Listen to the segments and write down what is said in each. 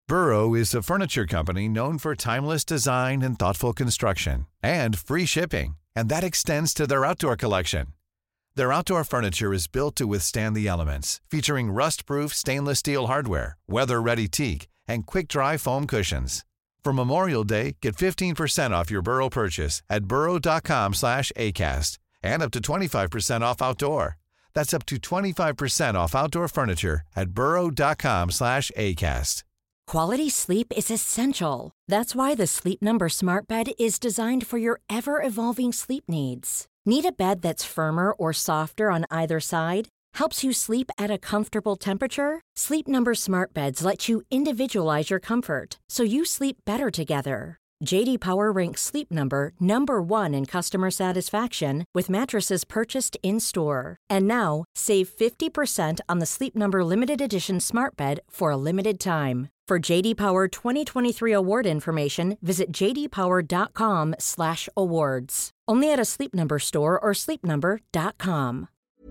Burrow is a furniture company known for timeless design and thoughtful construction, and free shipping, and that extends to their outdoor collection. Their outdoor furniture is built to withstand the elements, featuring rust-proof stainless steel hardware, weather-ready teak, and quick-dry foam cushions. For Memorial Day, get 15% off your Burrow purchase at burrow.com/acast, and up to 25% off outdoor. That's up to 25% off outdoor furniture at burrow.com/acast. Quality sleep is essential. That's why the Sleep Number Smart Bed is designed for your ever-evolving sleep needs. Need a bed that's firmer or softer on either side? Helps you sleep at a comfortable temperature? Sleep Number Smart Beds let you individualize your comfort, so you sleep better together. J.D. Power ranks Sleep Number number 1 in customer satisfaction with mattresses purchased in-store. And now, save 50% on the Sleep Number Limited Edition Smart Bed for a limited time. For J.D. Power 2023 award information, visit jdpower.com/awards. Only at a Sleep Number store or sleepnumber.com.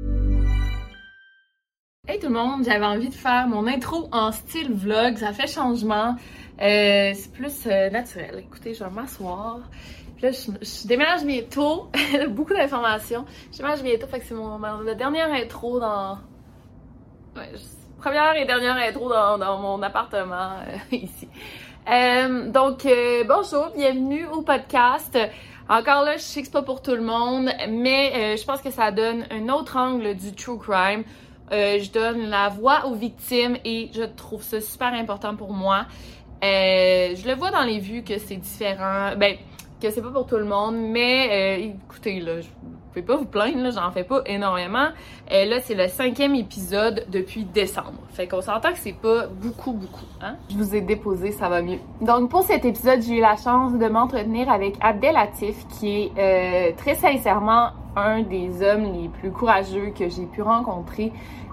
Hey tout le monde, j'avais envie de faire mon intro en style vlog, ça fait changement, c'est plus naturel. Écoutez, je vais m'asseoir. Puis là, je déménage bientôt, beaucoup d'informations. Je déménage bientôt, fait que c'est la dernière intro dans... Ouais, première et dernière intro dans mon appartement ici. Bonjour, bienvenue au podcast. Encore là, je sais que c'est pas pour tout le monde, mais je pense que ça donne un autre angle du true crime. Je donne la voix aux victimes et je trouve ça super important pour moi. Je le vois dans les vues que c'est différent, que c'est pas pour tout le monde, mais écoutez, là, je vais pas vous plaindre, là, j'en fais pas énormément. Là, c'est le 5e épisode depuis décembre. Fait qu'on s'entend que c'est pas beaucoup, hein? Je vous ai déposé, ça va mieux. Donc, pour cet épisode, j'ai eu la chance de m'entretenir avec Abdelatif, qui est très sincèrement un des hommes les plus courageux que j'ai pu rencontrer.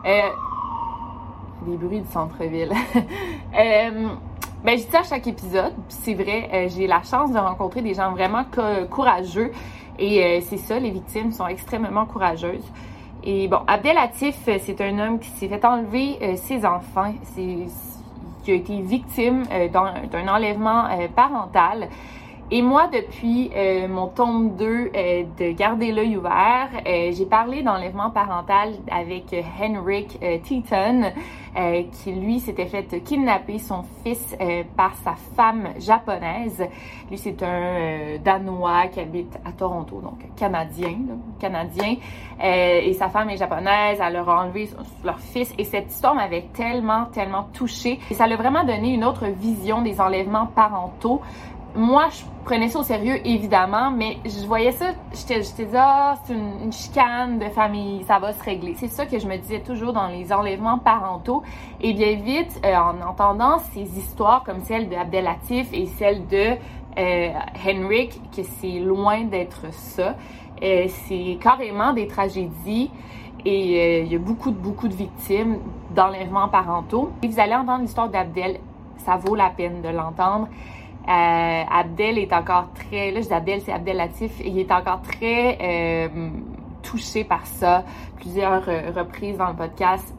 Des bruits du centre-ville. Je dis ça à chaque épisode, puis c'est vrai, j'ai la chance de rencontrer des gens vraiment courageux et c'est ça, les victimes sont extrêmement courageuses. Et bon, Abdelatif, c'est un homme qui s'est fait enlever ses enfants, qui a été victime d'un enlèvement parental. Et moi, depuis mon tome 2 de Garder l'œil ouvert, j'ai parlé d'enlèvement parental avec Henrik Teton, qui lui s'était fait kidnapper son fils par sa femme japonaise. Lui, c'est un Danois qui habite à Toronto, donc Canadien. Et sa femme est japonaise, elle leur a enlevé leur fils. Et cette histoire m'avait tellement touchée. Et ça l'a vraiment donné une autre vision des enlèvements parentaux. Moi, je prenais ça au sérieux, évidemment, mais je voyais ça, j'étais dit, c'est une chicane de famille, ça va se régler. C'est ça que je me disais toujours dans les enlèvements parentaux. Et bien vite, en entendant ces histoires comme celle de Abdelatif et celle de Henrik, que c'est loin d'être ça, c'est carrément des tragédies et il y a beaucoup de victimes d'enlèvements parentaux. Et vous allez entendre l'histoire d'Abdel, ça vaut la peine de l'entendre. Abdel est encore très... Là, je dis Abdel, c'est Abdelatif. Il est encore très touché par ça. Plusieurs reprises dans le podcast,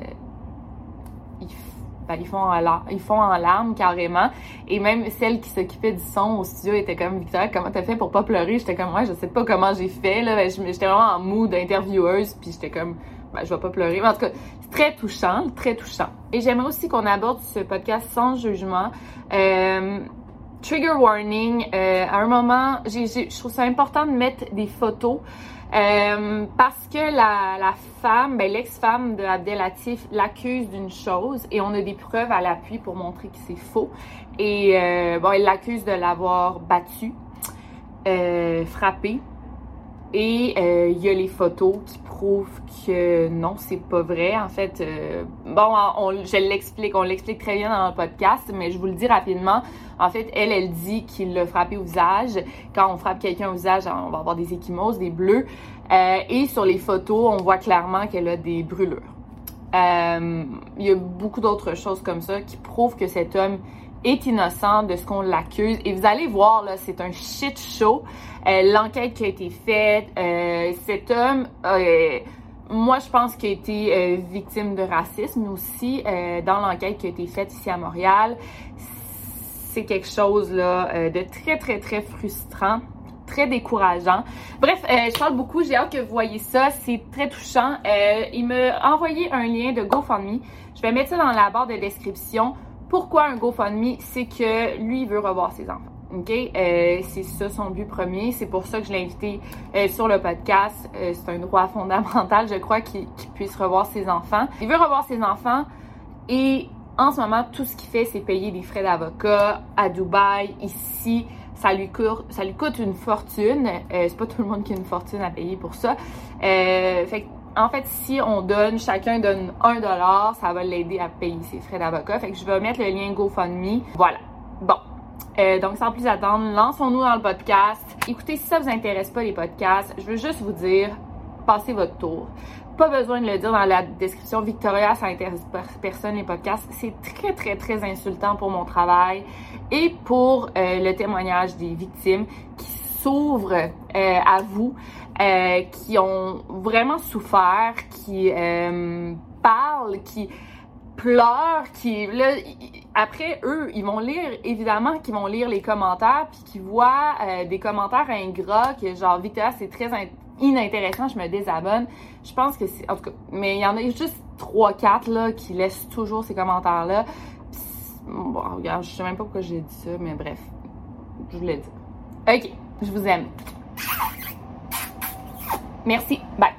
ils font en larmes carrément. Et même celle qui s'occupait du son au studio était comme, Victoria, comment t'as fait pour pas pleurer? J'étais comme, ouais, je sais pas comment j'ai fait. Là. J'étais vraiment en mood intervieweuse, puis j'étais comme... je vais pas pleurer. Mais en tout cas, c'est très touchant. Et j'aimerais aussi qu'on aborde ce podcast sans jugement. Trigger warning. À un moment, je trouve ça important de mettre des photos parce que la femme, l'ex-femme de Abdelatif l'accuse d'une chose et on a des preuves à l'appui pour montrer que c'est faux. Et elle l'accuse de l'avoir battu, frappé. Et il y a les photos qui prouvent que non, c'est pas vrai. En fait, on l'explique très bien dans le podcast, mais je vous le dis rapidement. En fait, elle dit qu'il l'a frappé au visage. Quand on frappe quelqu'un au visage, on va avoir des ecchymoses, des bleus. Et sur les photos, on voit clairement qu'elle a des brûlures. Il y a beaucoup d'autres choses comme ça qui prouvent que cet homme est innocent de ce qu'on l'accuse. Et vous allez voir, là, c'est un shit show. L'enquête qui a été faite, cet homme, moi, je pense qu'il a été victime de racisme aussi dans l'enquête qui a été faite ici à Montréal. C'est quelque chose là de très, très, très frustrant, très décourageant. Bref, je parle beaucoup, j'ai hâte que vous voyez ça, c'est très touchant. Il m'a envoyé un lien de GoFundMe. Je vais mettre ça dans la barre de description. Pourquoi un GoFundMe? C'est que lui, il veut revoir ses enfants. OK? C'est ça son but premier. C'est pour ça que je l'ai invité sur le podcast. C'est un droit fondamental, je crois, qu'il puisse revoir ses enfants. Il veut revoir ses enfants et en ce moment, tout ce qu'il fait, c'est payer des frais d'avocat à Dubaï, ici. Ça lui coûte une fortune. C'est pas tout le monde qui a une fortune à payer pour ça. En fait, si chacun donne $1, ça va l'aider à payer ses frais d'avocat. Fait que je vais mettre le lien GoFundMe. Voilà. Bon. Donc, sans plus attendre, lançons-nous dans le podcast. Écoutez, si ça vous intéresse pas les podcasts, je veux juste vous dire, passez votre tour. Pas besoin de le dire dans la description. Victoria, ça intéresse personne les podcasts. C'est très, très, très insultant pour mon travail et pour le témoignage des victimes qui s'ouvrent à vous, qui ont vraiment souffert, qui parlent, qui pleurent, après eux, ils vont lire, évidemment qu'ils vont lire les commentaires puis qu'ils voient des commentaires ingrats que genre Victoria, c'est très inintéressant, je me désabonne. Je pense que c'est, en tout cas, mais il y en a juste 3-4 là qui laissent toujours ces commentaires-là. Bon, regarde, je sais même pas pourquoi j'ai dit ça, mais bref, je voulais dire. OK, je vous aime. Merci, bye.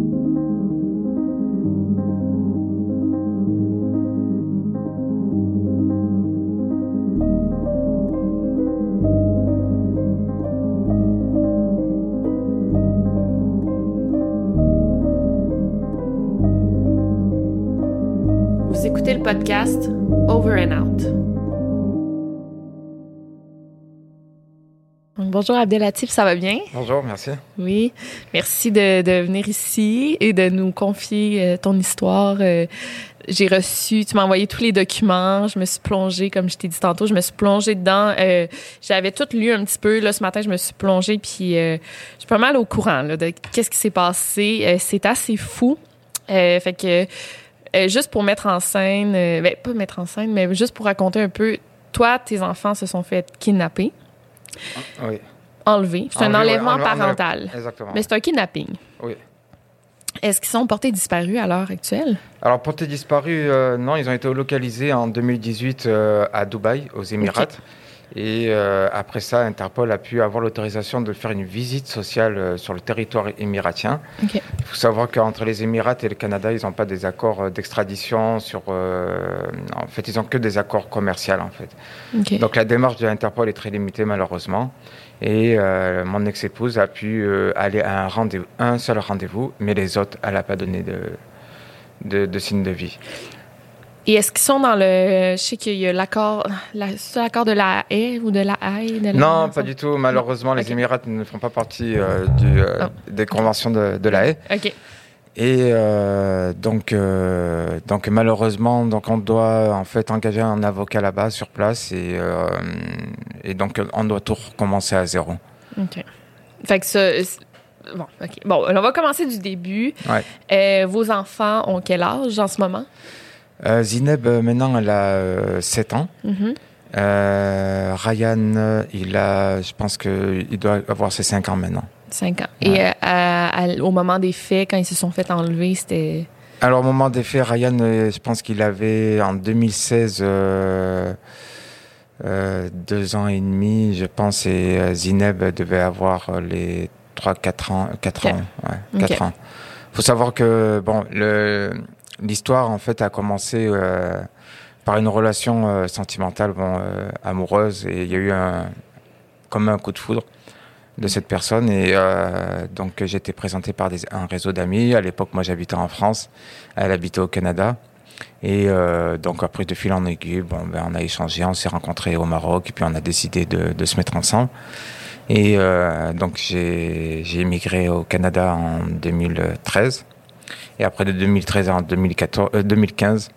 Vous écoutez le podcast Over and Out. Bonjour Abdelatif, ça va bien? Bonjour, merci. Oui, merci de venir ici et de nous confier ton histoire. J'ai reçu, tu m'as envoyé tous les documents, je me suis plongée, comme je t'ai dit tantôt, je me suis plongée dedans. J'avais tout lu un petit peu, là, ce matin, je me suis plongée, puis je suis pas mal au courant là, de qu'est-ce qui s'est passé. C'est assez fou. Fait que... juste pour mettre en scène, pas mettre en scène, mais juste pour raconter un peu, toi, tes enfants se sont fait kidnapper. Oui. Enlever. C'est un enlèvement parental. Exactement. Mais c'est un kidnapping. Oui. Est-ce qu'ils sont portés disparus à l'heure actuelle? Alors, portés disparus, non, ils ont été localisés en 2018 à Dubaï, aux Émirats. Okay. Et après ça, Interpol a pu avoir l'autorisation de faire une visite sociale sur le territoire émiratien. Okay. Il faut savoir qu'entre les Émirats et le Canada, ils n'ont pas des accords d'extradition en fait, ils n'ont que des accords commerciaux, en fait. Okay. Donc, la démarche de Interpol est très limitée, malheureusement. Et mon ex-épouse a pu aller à un seul rendez-vous, mais les autres, elle n'a pas donné de signe de vie. Et est-ce qu'ils sont dans le... Je sais qu'il y a l'accord de la haie ou de la haie? Non, pas du tout. Malheureusement, les Émirats ne font pas partie des conventions de la haie. OK. Et donc malheureusement, on doit en fait engager un avocat là-bas sur place et donc on doit tout recommencer à zéro. OK. Fait que ça... Bon, OK. Bon, on va commencer du début. Ouais. Vos enfants ont quel âge en ce moment? Zineb, maintenant, elle a 7 ans. Mm-hmm. Ryan, je pense qu'il doit avoir ses 5 ans maintenant. 5 ans. Ouais. Et au moment des faits, quand ils se sont fait enlever, c'était... Alors, au moment des faits, Ryan, je pense qu'il avait, en 2016, 2 ans et demi, je pense, et Zineb devait avoir les 4 ans. Ouais, 4 ans. Il faut savoir que, bon, l'histoire, en fait, a commencé par une relation sentimentale, amoureuse, et il y a eu comme un coup de foudre de cette personne, et donc j'ai été présenté par un réseau d'amis. À l'époque, moi, j'habitais en France, elle habitait au Canada, et donc après, de fil en aiguille, on a échangé, on s'est rencontrés au Maroc, et puis on a décidé de se mettre ensemble. Et donc j'ai émigré au Canada en 2013. Et après de 2013 en 2015,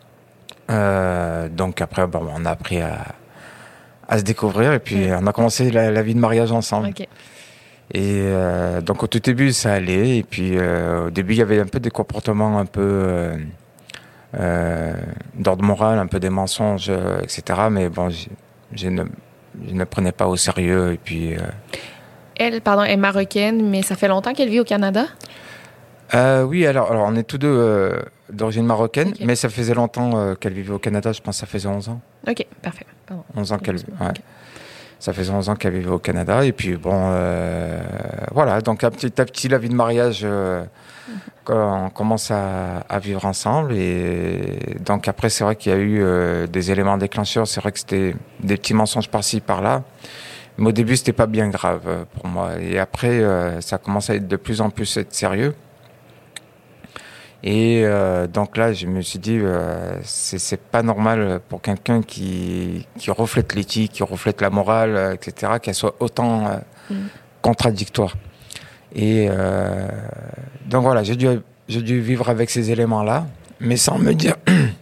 donc après, on a appris à se découvrir et puis on a commencé la vie de mariage ensemble. Okay. Et donc au tout début ça allait, et puis au début il y avait un peu des comportements un peu d'ordre moral, un peu des mensonges, etc. Mais bon, je ne prenais pas au sérieux. Et puis Elle, pardon, est marocaine, mais ça fait longtemps qu'elle vit au Canada? oui, alors on est tous deux d'origine marocaine, Okay. mais ça faisait longtemps qu'elle vivait au Canada. Je pense que ça faisait 11 ans. OK, parfait. Pardon. 11 ans qu'elle... Okay. Ouais. Ça faisait 11 ans qu'elle vivait au Canada. Et puis, bon, voilà. Donc, petit à petit, la vie de mariage, on commence à vivre ensemble. Et donc, après, c'est vrai qu'il y a eu des éléments déclencheurs. C'est vrai que c'était des petits mensonges par-ci, par-là. Mais au début, c'était pas bien grave pour moi. Et après, ça commence à être de plus en plus être sérieux. Et donc là, je me suis dit, c'est pas normal pour quelqu'un qui reflète l'éthique, qui reflète la morale, etc., qu'elle soit autant contradictoire. Et donc voilà, j'ai dû vivre avec ces éléments-là, mais sans me dire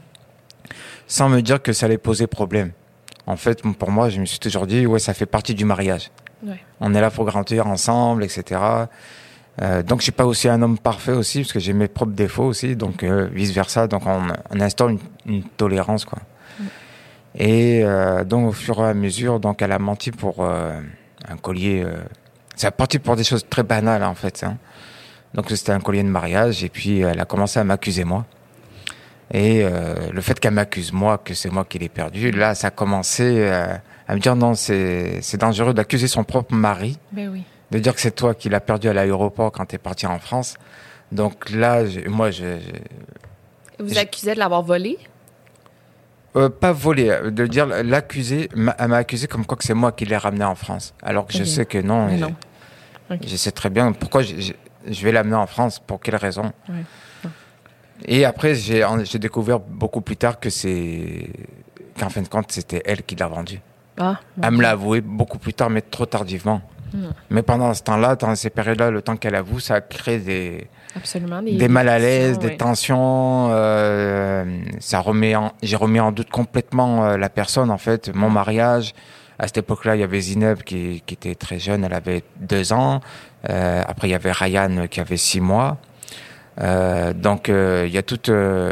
que ça allait poser problème. En fait, pour moi, je me suis toujours dit, ouais, ça fait partie du mariage. Ouais. On est là pour grandir ensemble, etc. Donc je suis pas aussi un homme parfait aussi, parce que j'ai mes propres défauts aussi, donc vice versa. Donc on instaure une tolérance, quoi. Et donc au fur et à mesure, donc elle a menti pour un collier. C'est parti pour des choses très banales en fait. Hein. Donc c'était un collier de mariage, et puis elle a commencé à m'accuser moi. Et le fait qu'elle m'accuse moi, que c'est moi qui l'ai perdu, là ça a commencé à me dire non, c'est dangereux d'accuser son propre mari. Ben oui. De dire que c'est toi qui l'as perdu à l'aéroport quand t'es parti en France. Donc là, Vous accusez de l'avoir volé? pas volé, de dire l'accuser, elle m'a accusé comme quoi que c'est moi qui l'ai ramené en France. Alors que je sais que non. Mais non. Okay. Je sais très bien pourquoi je vais l'amener en France, pour quelle raison. Ouais. Et après, j'ai découvert beaucoup plus tard qu'en fin de compte, c'était elle qui l'a vendu. Ah, elle me l'a avoué beaucoup plus tard, mais trop tardivement. Mais pendant ce temps-là, dans ces périodes-là, le temps qu'elle avoue, ça crée des mal à l'aise, des tensions. J'ai remis en doute complètement la personne, en fait, mon mariage. À cette époque-là, il y avait Zineb qui était très jeune, elle avait 2 ans. Après, il y avait Ryan qui avait 6 mois. Donc, il y a toute...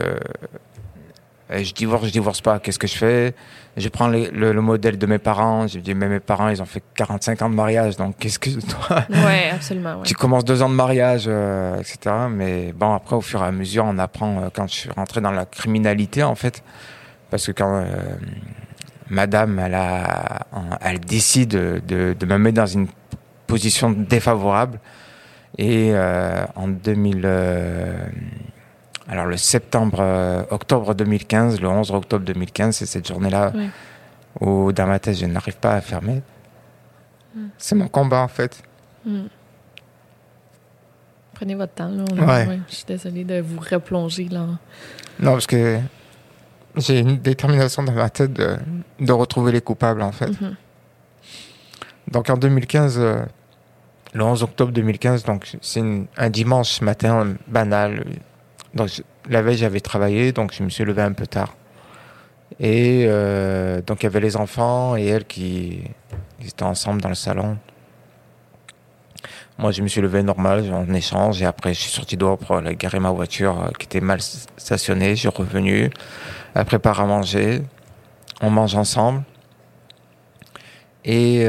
je divorce pas, qu'est-ce que je fais? Je prends le modèle de mes parents, je dis mais mes parents ils ont fait 45 ans de mariage, donc qu'est-ce que toi? Ouais, absolument. Ouais. Tu commences 2 ans de mariage, etc. Mais bon, après au fur et à mesure on apprend, quand je suis rentré dans la criminalité en fait, parce que quand madame elle décide de me mettre dans une position défavorable, et en 2000... Alors le octobre 2015, le 11 octobre 2015, c'est cette journée-là où dans ma tête je n'arrive pas à fermer. C'est mon combat en fait. Prenez votre temps. Là. Ouais. Je suis désolée de vous replonger là. Non, parce que j'ai une détermination dans ma tête de retrouver les coupables en fait. Donc en 2015, le 11 octobre 2015, donc c'est un dimanche matin banal. Donc, la veille, j'avais travaillé, donc je me suis levé un peu tard. Et donc, il y avait les enfants et elle qui étaient ensemble dans le salon. Moi, je me suis levé normal, en échange, et après, je suis sorti dehors pour aller garer ma voiture qui était mal stationnée. Je suis revenu, elle prépare à manger, on mange ensemble. Et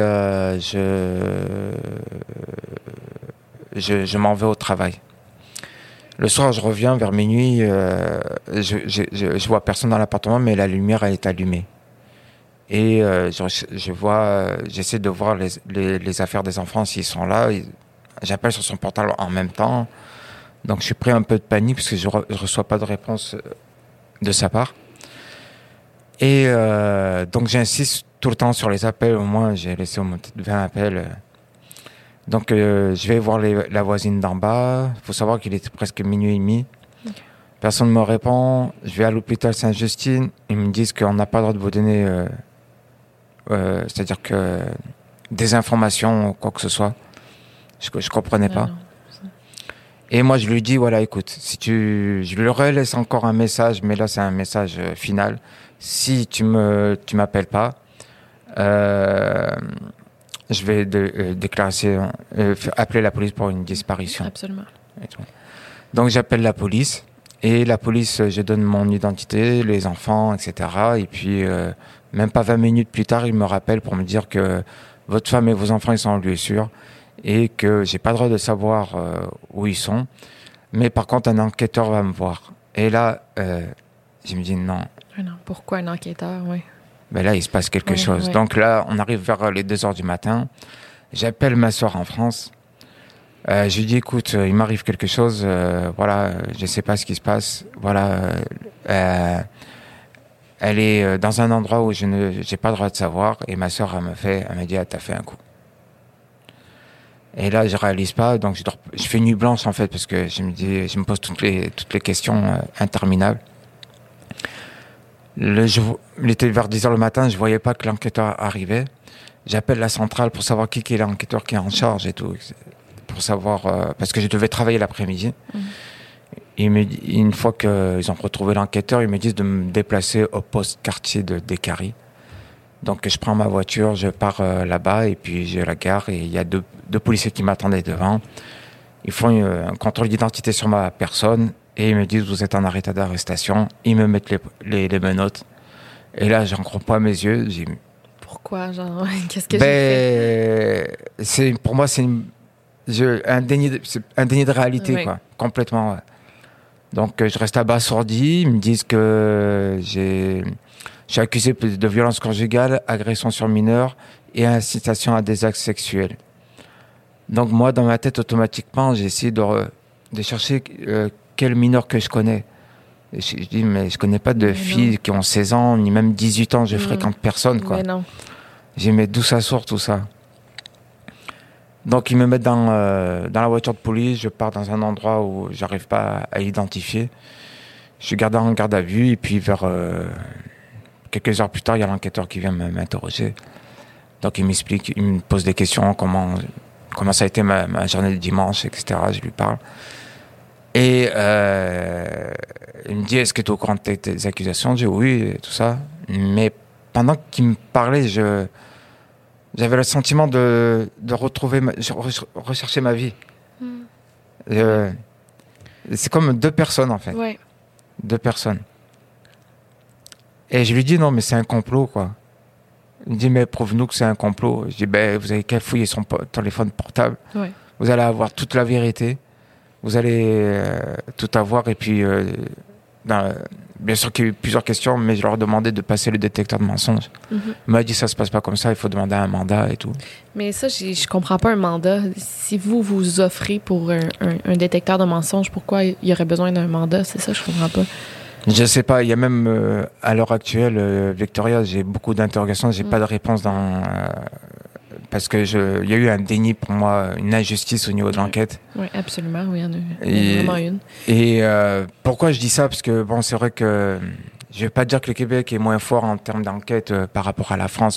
je m'en vais au travail. Le soir, je reviens vers minuit, je vois personne dans l'appartement, mais la lumière, elle est allumée. Et j'essaie de voir les affaires des enfants s'ils sont là. J'appelle sur son portable en même temps. Donc, je suis pris un peu de panique parce que je reçois pas de réponse de sa part. Et donc, j'insiste tout le temps sur les appels. Au moins, j'ai laissé au moins 20 appels. Donc, je vais voir la voisine d'en bas. Il faut savoir qu'il était presque minuit et demi. Okay. Personne ne me répond. Je vais à l'hôpital Sainte-Justine. Ils me disent qu'on n'a pas le droit de vous donner... c'est-à-dire que des informations ou quoi que ce soit. Je ne comprenais pas. Et moi, je lui dis, voilà, écoute, je lui relaisse encore un message, mais là, c'est un message final. Si tu m'appelles pas... je vais appeler la police pour une disparition. Absolument. Donc j'appelle la police. Et la police, je donne mon identité, les enfants, etc. Et puis, même pas 20 minutes plus tard, ils me rappellent pour me dire que votre femme et vos enfants, ils sont en lieu sûr et que j'ai pas le droit de savoir où ils sont. Mais par contre, un enquêteur va me voir. Et là, je me dis non. Non. Pourquoi un enquêteur, oui. Ben là, il se passe quelque chose. Donc là, on arrive vers les 2 heures du matin. J'appelle ma soeur en France. Je lui dis, écoute, il m'arrive quelque chose, voilà, je sais pas ce qui se passe, voilà, elle est dans un endroit où j'ai pas le droit de savoir, et ma sœur, elle m'a dit, ah, t'as fait un coup. Et là, je réalise pas, donc je fais nuit blanche, en fait, parce que je me pose toutes les questions interminables. Il était vers 10 heures le matin, je voyais pas que l'enquêteur arrivait. J'appelle la centrale pour savoir qui est l'enquêteur qui est en charge et tout, pour savoir, parce que je devais travailler l'après-midi. Une fois qu'ils ont retrouvé l'enquêteur, ils me disent de me déplacer au poste quartier de Décarie. Donc je prends ma voiture, je pars là-bas et puis je la gare et il y a deux policiers qui m'attendaient devant. Ils font un contrôle d'identité sur ma personne et ils me disent vous êtes en arrêt d'arrestation. Ils me mettent les menottes et là j'en crois pas mes yeux. Pourquoi, genre, qu'est-ce que j'ai fait? Pour moi c'est un déni de réalité, quoi, complètement. Ouais. Donc je reste abasourdi. Ils me disent que je suis accusé de violence conjugale, agression sur mineur et incitation à des actes sexuels. Donc moi, dans ma tête, automatiquement, j'ai essayé de chercher quel mineur que je connais. Et je dis, mais je connais pas de filles qui ont 16 ans, ni même 18 ans, je fréquente personne, quoi. Mais non. J'ai dit, mais d'où ça sort tout ça? Donc ils me mettent dans la voiture de police, je pars dans un endroit où j'arrive pas à identifier. Je suis gardé en garde à vue et puis vers quelques heures plus tard, il y a l'enquêteur qui vient m'interroger. Donc il m'explique, il me pose des questions, comment ça a été ma journée de dimanche, etc. Je lui parle. Et il me dit, est-ce que tu es au courant de tes accusations? Je dis oui, et tout ça. Mais pendant qu'il me parlait, j'avais le sentiment de retrouver, rechercher ma vie. C'est comme 2 personnes, en fait. Ouais. 2 personnes. Et je lui dis, non, mais c'est un complot, quoi. Il me dit, mais prouve-nous que c'est un complot. Je dis, ben, vous avez qu'à fouiller son téléphone portable. Ouais. Vous allez avoir toute la vérité. Vous allez tout avoir. Et puis, bien sûr qu'il y a eu plusieurs questions, mais je leur ai demandé de passer le détecteur de mensonges. Il m'a dit, ça se passe pas comme ça, il faut demander un mandat et tout. Mais ça, je comprends pas un mandat. Si vous offrez pour un détecteur de mensonges, pourquoi il y aurait besoin d'un mandat? C'est ça, je comprends pas. Je sais pas, il y a même, à l'heure actuelle, Victoria, j'ai beaucoup d'interrogations, j'ai pas de réponse parce que il y a eu un déni pour moi, une injustice au niveau de l'enquête. Oui, absolument, oui, il y en a vraiment une. Et pourquoi je dis ça? Parce que bon, c'est vrai que je vais pas dire que le Québec est moins fort en termes d'enquête par rapport à la France.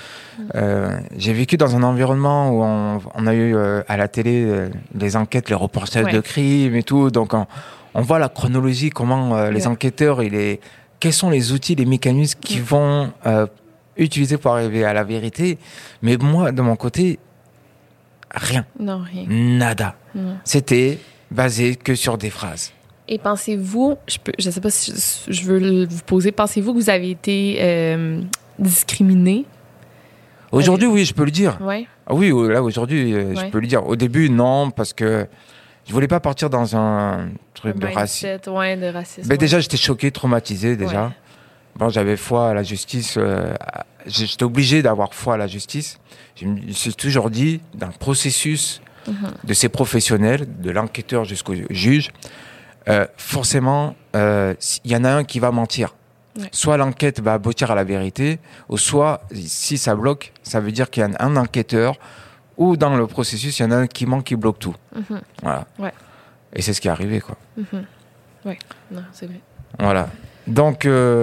J'ai vécu dans un environnement où on a eu à la télé les enquêtes, les reportages de crimes et tout, donc on voit la chronologie, comment les enquêteurs, quels sont les outils, les mécanismes qui vont utiliser pour arriver à la vérité. Mais moi, de mon côté, rien. Non, rien. Nada. Non. C'était basé que sur des phrases. Et pensez-vous, je sais pas si je veux vous poser, pensez-vous que vous avez été discriminé? Aujourd'hui, oui, je peux le dire. Ouais. Oui, là, aujourd'hui, je peux le dire. Au début, non, parce que je voulais pas partir dans un truc de racisme. Ouais, de racisme. Mais déjà, j'étais choqué, traumatisé, déjà. Ouais. Bon, j'avais foi à la justice. J'étais obligé d'avoir foi à la justice. Je me suis toujours dit, dans le processus de ces professionnels, de l'enquêteur jusqu'au juge, forcément, il y en a un qui va mentir. Ouais. Soit l'enquête va aboutir à la vérité, ou soit, si ça bloque, ça veut dire qu'il y a un enquêteur, ou dans le processus, il y en a un qui ment, qui bloque tout. Voilà. Ouais. Et c'est ce qui est arrivé, quoi. Oui, non, c'est vrai. Voilà. Donc,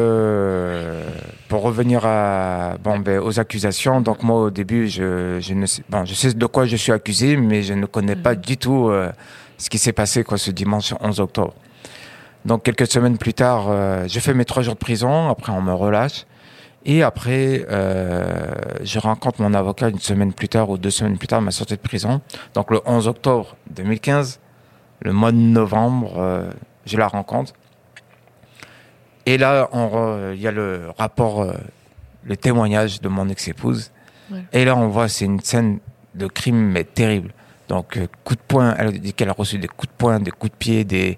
pour revenir aux accusations, donc moi, au début, je sais de quoi je suis accusé, mais je ne connais pas du tout ce qui s'est passé, quoi, ce dimanche 11 octobre. Donc, quelques semaines plus tard, je fais mes 3 jours de prison, après on me relâche, Et après, je rencontre mon avocat une semaine plus tard ou 2 semaines plus tard, à ma sortie de prison. Donc le 11 octobre 2015, le mois de novembre, je la rencontre. Et là, il y a le rapport, le témoignage de mon ex-épouse. Ouais. Et là, on voit, c'est une scène de crime, mais terrible. Donc, coups de poing, elle dit qu'elle a reçu des coups de poing, des coups de pied,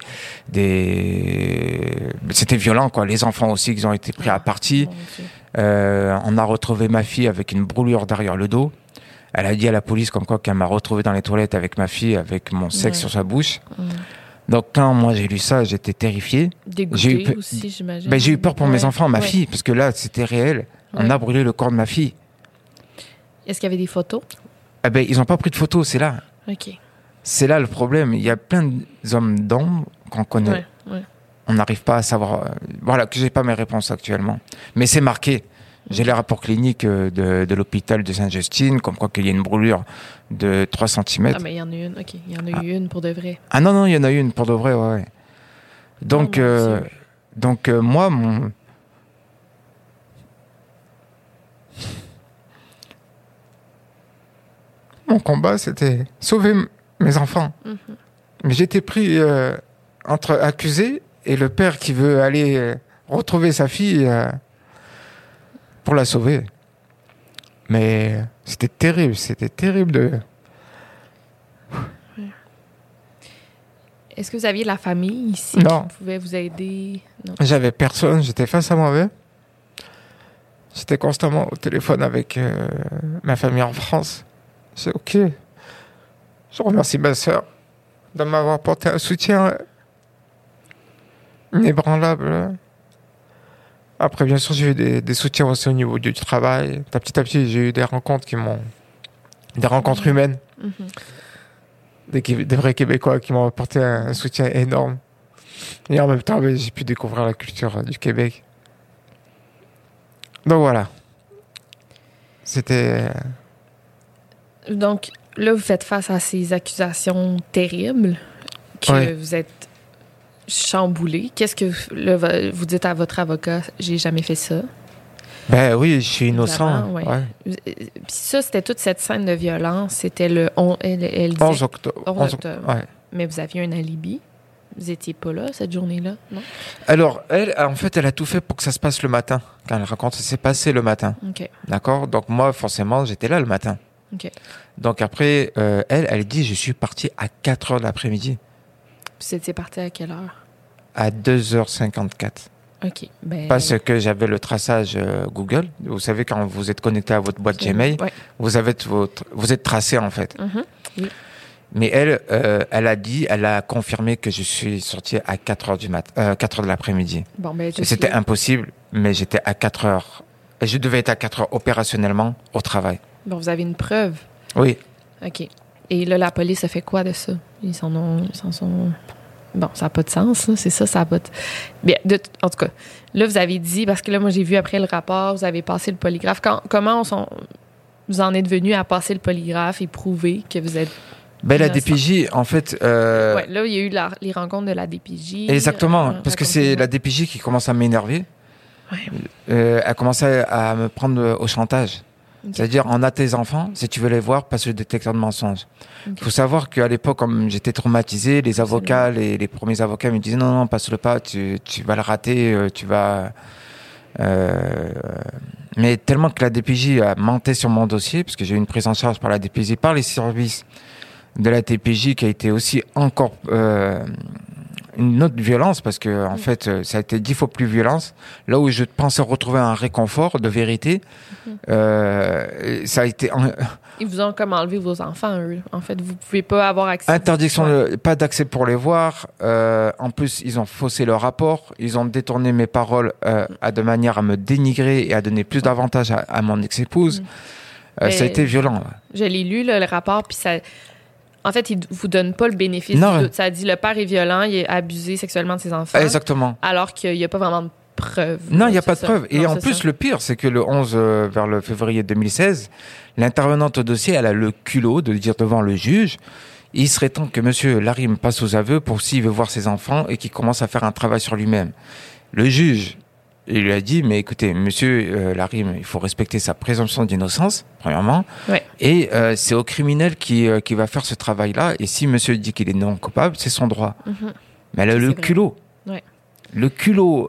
c'était violent, quoi. Les enfants aussi, ils ont été pris à partie. On a retrouvé ma fille avec une brûlure derrière le dos. Elle a dit à la police comme quoi qu'elle m'a retrouvé dans les toilettes avec ma fille, avec mon sexe sur sa bouche. Donc, quand moi j'ai lu ça, j'étais terrifié. Dégoûté aussi, j'imagine. Ben, j'ai eu peur pour mes enfants, ma fille, parce que là, c'était réel. On a brûlé le corps de ma fille. Est-ce qu'il y avait des photos? Eh ben, ils n'ont pas pris de photos, c'est là. OK. C'est là le problème. Il y a plein d'hommes d'ombre qu'on connaît. On n'arrive pas à savoir. Voilà, que j'ai pas mes réponses actuellement. Mais c'est marqué. J'ai les rapports cliniques de l'hôpital de Sainte-Justine, comme quoi qu'il y a une brûlure de 3 cm. Ah, mais il y en a une. OK. Il y en a eu une pour de vrai. Ah non, il y en a eu une pour de vrai, ouais. Donc, moi, mon combat, c'était sauver mes enfants. Mais j'étais pris entre accusé et le père qui veut aller retrouver sa fille pour la sauver. Mais c'était terrible de... Est-ce que vous aviez la famille ici Non. qui pouvait vous aider? Non. J'avais personne, j'étais face à moi-même. J'étais constamment au téléphone avec ma famille en France. C'est OK. Je remercie ma sœur de m'avoir apporté un soutien inébranlable. Après, bien sûr, j'ai eu des soutiens aussi au niveau du travail. Petit à petit, j'ai eu des rencontres des rencontres humaines. Des vrais Québécois qui m'ont apporté un soutien énorme. Et en même temps, j'ai pu découvrir la culture du Québec. Donc voilà. C'était... Donc là, vous faites face à ces accusations terribles que vous êtes chamboulé. Qu'est-ce que là, vous dites à votre avocat? J'ai jamais fait ça. Ben oui, je suis innocent. Puis ça, c'était toute cette scène de violence. C'était le 11 octobre. 11 octobre. Ouais. Mais vous aviez un alibi. Vous n'étiez pas là cette journée-là, non? Alors, elle, en fait, elle a tout fait pour que ça se passe le matin. Quand elle raconte, ça s'est passé le matin. OK. D'accord? Donc moi, forcément, j'étais là le matin. OK. Donc après, elle dit, je suis parti à 4h de l'après-midi. Vous étiez parti à quelle heure? À 2h54. OK. Ben... Parce que j'avais le traçage Google. Vous savez, quand vous êtes connecté à votre boîte Gmail, vous êtes tracé, en fait. Oui. Mais elle a confirmé que je suis sorti à 4h de l'après-midi. Bon, ben, c'était impossible, mais j'étais à 4h. Et je devais être à 4h opérationnellement au travail. Bon, vous avez une preuve? Oui. OK. Et là, la police a fait quoi de ça? Ils s'en sont... Bon, ça n'a pas de sens, là. C'est ça, ça n'a pas de... Bien, en tout cas, là, vous avez dit, parce que là, moi, j'ai vu après le rapport, vous avez passé le polygraphe. Comment vous en êtes venu à passer le polygraphe et prouver que vous êtes... Ben, la DPJ, en fait... Ouais, là, il y a eu les rencontres de la DPJ. Exactement, parce que c'est la DPJ qui commence à m'énerver. Ouais. Elle commençait à me prendre au chantage. Okay. C'est-à-dire, on a tes enfants, si tu veux les voir, passe le détecteur de mensonges. Il faut savoir qu'à l'époque, comme j'étais traumatisé, les avocats, les premiers avocats me disaient non, passe-le pas, tu vas le rater, tu vas... Mais tellement que la DPJ a menté sur mon dossier, parce que j'ai eu une prise en charge par la DPJ, par les services de la DPJ, qui a été aussi encore une autre violence, parce que en fait, ça a été 10 fois plus violence. Là où je pensais retrouver un réconfort de vérité, ça a été... Ils vous ont comme enlevé vos enfants, eux. En fait, vous pouvez pas avoir accès. Interdiction, pas d'accès pour les voir. En plus, ils ont faussé le rapport. Ils ont détourné mes paroles de manière à me dénigrer et à donner plus d'avantages à mon ex-épouse. Ça a été violent. Je l'ai lu, là, le rapport, puis ça... En fait, il ne vous donne pas le bénéfice du doute. Ça dit le père est violent, il a abusé sexuellement de ses enfants. Exactement. Alors qu'il n'y a pas vraiment de preuves. Non, il n'y a pas de preuves. Et en plus, le pire, c'est que le 11 vers le février 2016, l'intervenante au dossier, elle a le culot de dire devant le juge, il serait temps que monsieur Larim passe aux aveux pour s'il veut voir ses enfants et qu'il commence à faire un travail sur lui-même. Le juge, il lui a dit, mais écoutez, monsieur Larry, il faut respecter sa présomption d'innocence, premièrement. Ouais. Et c'est au criminel qui va faire ce travail-là. Et si monsieur dit qu'il est non coupable, c'est son droit. Mais elle a le culot. Ouais. Le culot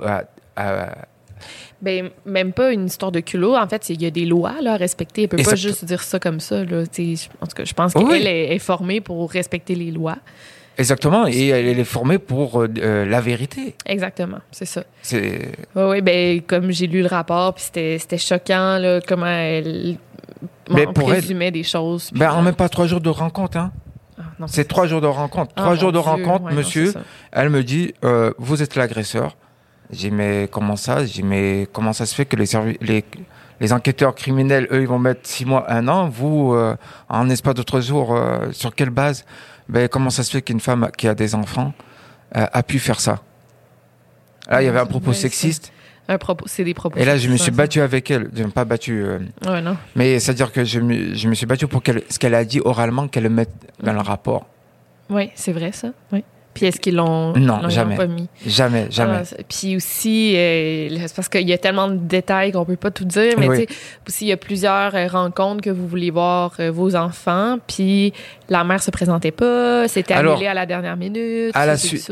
Ben, même pas une histoire de culot. En fait, il y a des lois là, à respecter. Elle peut pas Exact. juste dire ça comme ça. Là. En tout cas, je pense qu'elle est formée pour respecter les lois. Exactement. Et elle est formée pour la vérité. Exactement, c'est ça. C'est... Oui, ben, comme j'ai lu le rapport, puis c'était choquant là, comment elle présumait des choses. Puis, en même pas 3 jours de rencontre. Hein. Non, c'est 3 jours de rencontre. 3 jours de rencontre, monsieur. Non, elle me dit, vous êtes l'agresseur. J'ai dit, mais comment ça? J'ai dit, mais comment ça se fait que les enquêteurs criminels, eux, ils vont mettre 6 mois, 1 an. Vous, en espace d'autres jours, sur quelle base? Ben, comment ça se fait qu'une femme qui a des enfants a pu faire ça? Là, il y avait un propos sexiste. C'est des propos. Et là, je me suis battu avec elle. Je ne pas battu. Ouais, non. Mais c'est-à-dire que je me suis battu pour ce qu'elle a dit oralement, qu'elle le mette dans le rapport. Oui, c'est vrai, ça. Oui. Puis est-ce qu'ils l'ont jamais. pas mis? Jamais. Puis aussi, c'est parce qu'il y a tellement de détails qu'on peut pas tout dire, mais tu sais, aussi, il y a plusieurs rencontres que vous vouliez voir vos enfants, puis la mère se présentait pas, c'était annulé à la dernière minute. À la suite,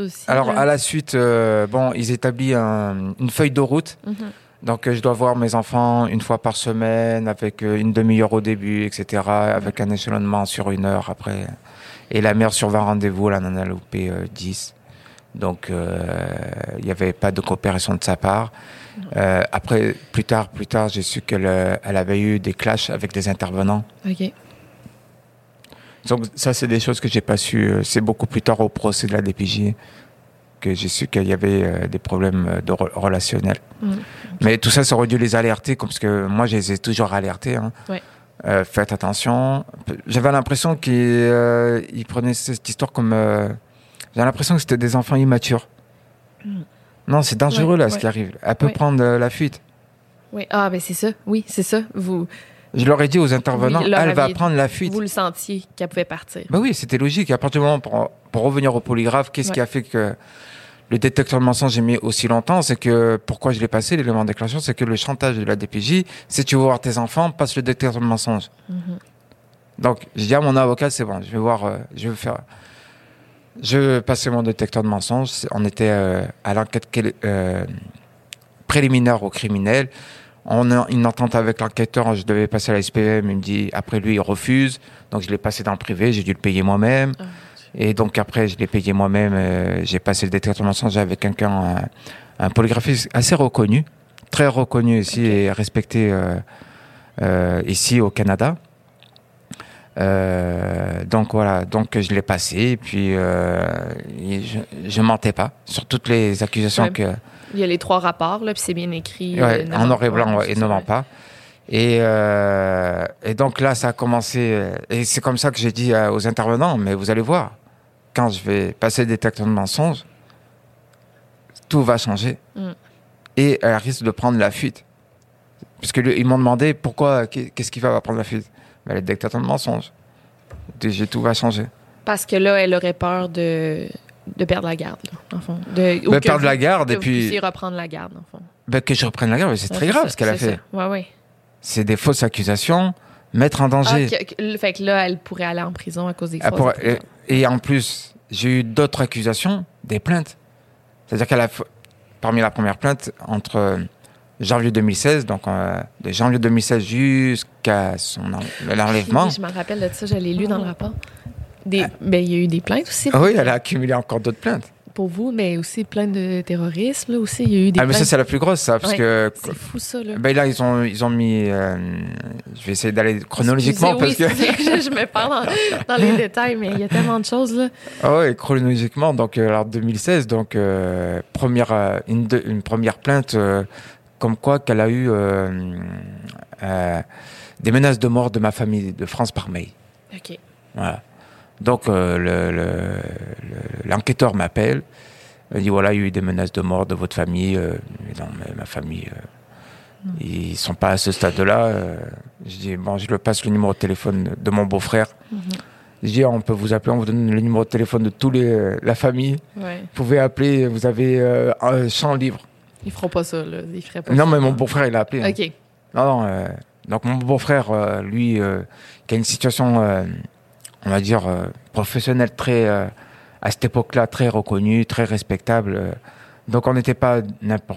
ils établissent une feuille de route. Donc, je dois voir mes enfants 1 fois par semaine, avec une demi-heure au début, etc., avec un échelonnement sur 1 heure après. Et la mère sur 20 rendez-vous, elle en a loupé 10. Donc, il n'y avait pas de coopération de sa part. Après, plus tard, j'ai su qu'elle avait eu des clashs avec des intervenants. OK. Donc, ça, c'est des choses que j'ai pas su. C'est beaucoup plus tard au procès de la DPJ que j'ai su qu'il y avait des problèmes relationnels. Mais tout ça, ça aurait dû les alerter, parce que moi, je les ai toujours alertés. Hein. Ouais. Faites attention. J'avais l'impression qu'ils prenaient cette histoire comme... J'ai l'impression que c'était des enfants immatures. Non, c'est dangereux ce qui arrive. Elle peut prendre la fuite. Oui, ben c'est ça. Oui, c'est ça. Je leur ai dit aux intervenants, elle va prendre la fuite. Vous le sentiez qu'elle pouvait partir. Ben oui, c'était logique. À partir du moment, pour revenir au polygraphe, qu'est-ce qui a fait que le détecteur de mensonges j'ai mis aussi longtemps? C'est que, pourquoi je l'ai passé, l'élément de déclaration, c'est que le chantage de la DPJ, si tu veux voir tes enfants, passe le détecteur de mensonges. Donc, je dis à mon avocat, c'est bon, je vais passer mon détecteur de mensonges. On était à l'enquête préliminaire au criminel. On a une entente avec l'enquêteur, je devais passer à la SPM, il me dit, après lui, il refuse. Donc, je l'ai passé dans le privé, j'ai dû le payer moi-même. Et donc, après, je l'ai payé moi-même. J'ai passé le détecteur de mensonges avec un polygraphiste assez reconnu, très reconnu ici et respecté ici au Canada. Donc voilà, donc je l'ai passé et puis je mentais pas sur toutes les accusations que... Il y a les 3 rapports, là, puis c'est bien écrit. En noir et blanc, et ne ment pas. Et donc là, ça a commencé, et c'est comme ça que j'ai dit aux intervenants, mais vous allez voir, quand je vais passer le détecteur de mensonges, tout va changer. Et elle risque de prendre la fuite. Parce qu'ils m'ont demandé pourquoi, qu'est-ce qui va prendre la fuite? Le détecteur de mensonges. Tout va changer. Parce que là, elle aurait peur de perdre la garde, là, en fond. Perdre la garde et puis... Que vous puissiez reprendre la garde, en fond. Que je reprenne la garde, c'est très grave ce qu'elle a fait. Oui. C'est des fausses accusations, mettre en danger. Fait que là, elle pourrait aller en prison à cause des fausses accusations. Et en plus, j'ai eu d'autres accusations, des plaintes. C'est-à-dire qu'elle a, parmi la première plainte, entre janvier 2016, donc de janvier 2016 jusqu'à l'enlèvement. Oui, je me rappelle de ça, je l'ai lu dans le rapport. Il y a eu des plaintes aussi. Oui, elle a accumulé encore d'autres plaintes. Pour vous, mais aussi plaintes de terrorisme, là aussi, il y a eu des plaintes. Mais ça, c'est la plus grosse, ça, parce que... C'est fou, ça, là. Là, ils ont mis... je vais essayer d'aller chronologiquement, parce que... je me parle dans les détails, mais il y a tellement de choses, là. Oui, chronologiquement, donc, en 2016, donc, une première plainte... comme quoi qu'elle a eu des menaces de mort de ma famille, de France par mail. OK. Voilà. Donc, l'enquêteur m'appelle. Il dit, voilà, il y a eu des menaces de mort de votre famille. Non, mais ma famille, ils sont pas à ce stade-là. Je dis, bon, je lui passe le numéro de téléphone de mon beau-frère. Je dis, on peut vous appeler, on vous donne le numéro de téléphone de tous la famille. Vous pouvez appeler, vous avez un champ libre. Ils feront pas ça, là. Ils feraient pas Non, ça. mais mon beau-frère, il a appelé. OK. Non, donc mon beau-frère, lui, qui a une situation, on va dire, professionnelle très, à cette époque-là, très reconnue, très respectable. Donc on n'était pas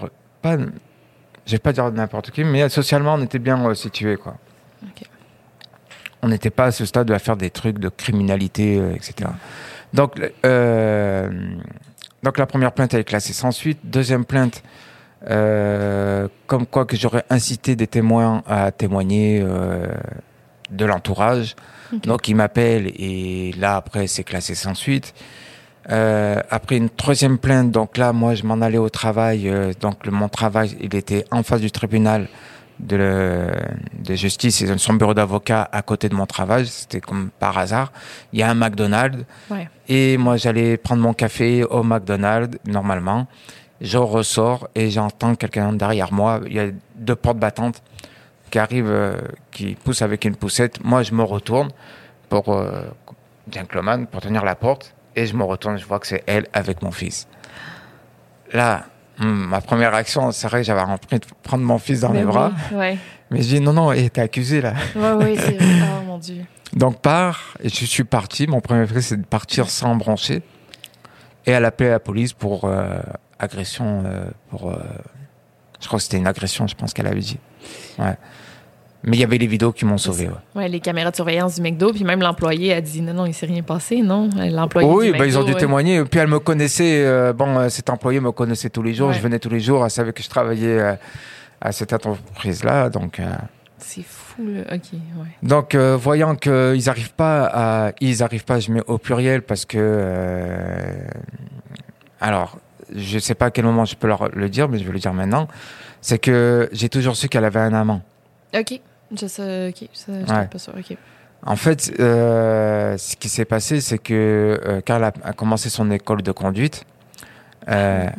je vais pas dire n'importe qui, mais socialement, on était bien situés, quoi. OK. On n'était pas à ce stade de faire des trucs de criminalité, etc. Donc la première plainte elle est classée sans suite. Deuxième plainte, comme quoi que j'aurais incité des témoins à témoigner de l'entourage. Okay. Donc ils m'appellent et là après c'est classé sans suite. Après une troisième plainte, donc là moi je m'en allais au travail. Donc mon travail il était en face du tribunal de justice et son bureau d'avocat à côté de mon travail, c'était comme par hasard. Il y a un McDonald's et moi j'allais prendre mon café au McDonald's normalement. Je ressors et j'entends quelqu'un derrière moi. Il y a 2 portes battantes qui arrivent, qui poussent avec une poussette. Moi je me retourne pour gentleman pour tenir la porte et je me retourne, je vois que c'est elle avec mon fils. Là ma première réaction, c'est vrai que j'avais envie de prendre mon fils dans mes bras. Ouais. Mais je dis non, t'es accusé là. Oui, c'est vrai. Oh mon Dieu. Donc et je suis parti. Mon premier réflexe, c'est de partir sans brancher. Et elle appelait la police pour agression. Je crois que c'était une agression, je pense qu'elle avait dit. Ouais. Mais il y avait les vidéos qui m'ont sauvé. Ouais, les caméras de surveillance du McDo, puis même l'employé a dit non, il s'est rien passé, non? L'employé oui, du McDo, ils ont dû témoigner. Puis elle me connaissait, cet employé me connaissait tous les jours, je venais tous les jours, elle savait que je travaillais à cette entreprise-là, donc... C'est fou, là. OK, ouais. Donc, voyant qu'ils n'arrivent pas, je mets au pluriel parce que... alors, je ne sais pas à quel moment je peux leur le dire, mais je vais le dire maintenant, c'est que j'ai toujours su qu'elle avait un amant. OK. Je sais, OK. Je n'étais pas sûre. OK. En fait, ce qui s'est passé, c'est que quand elle a commencé son école de conduite, quand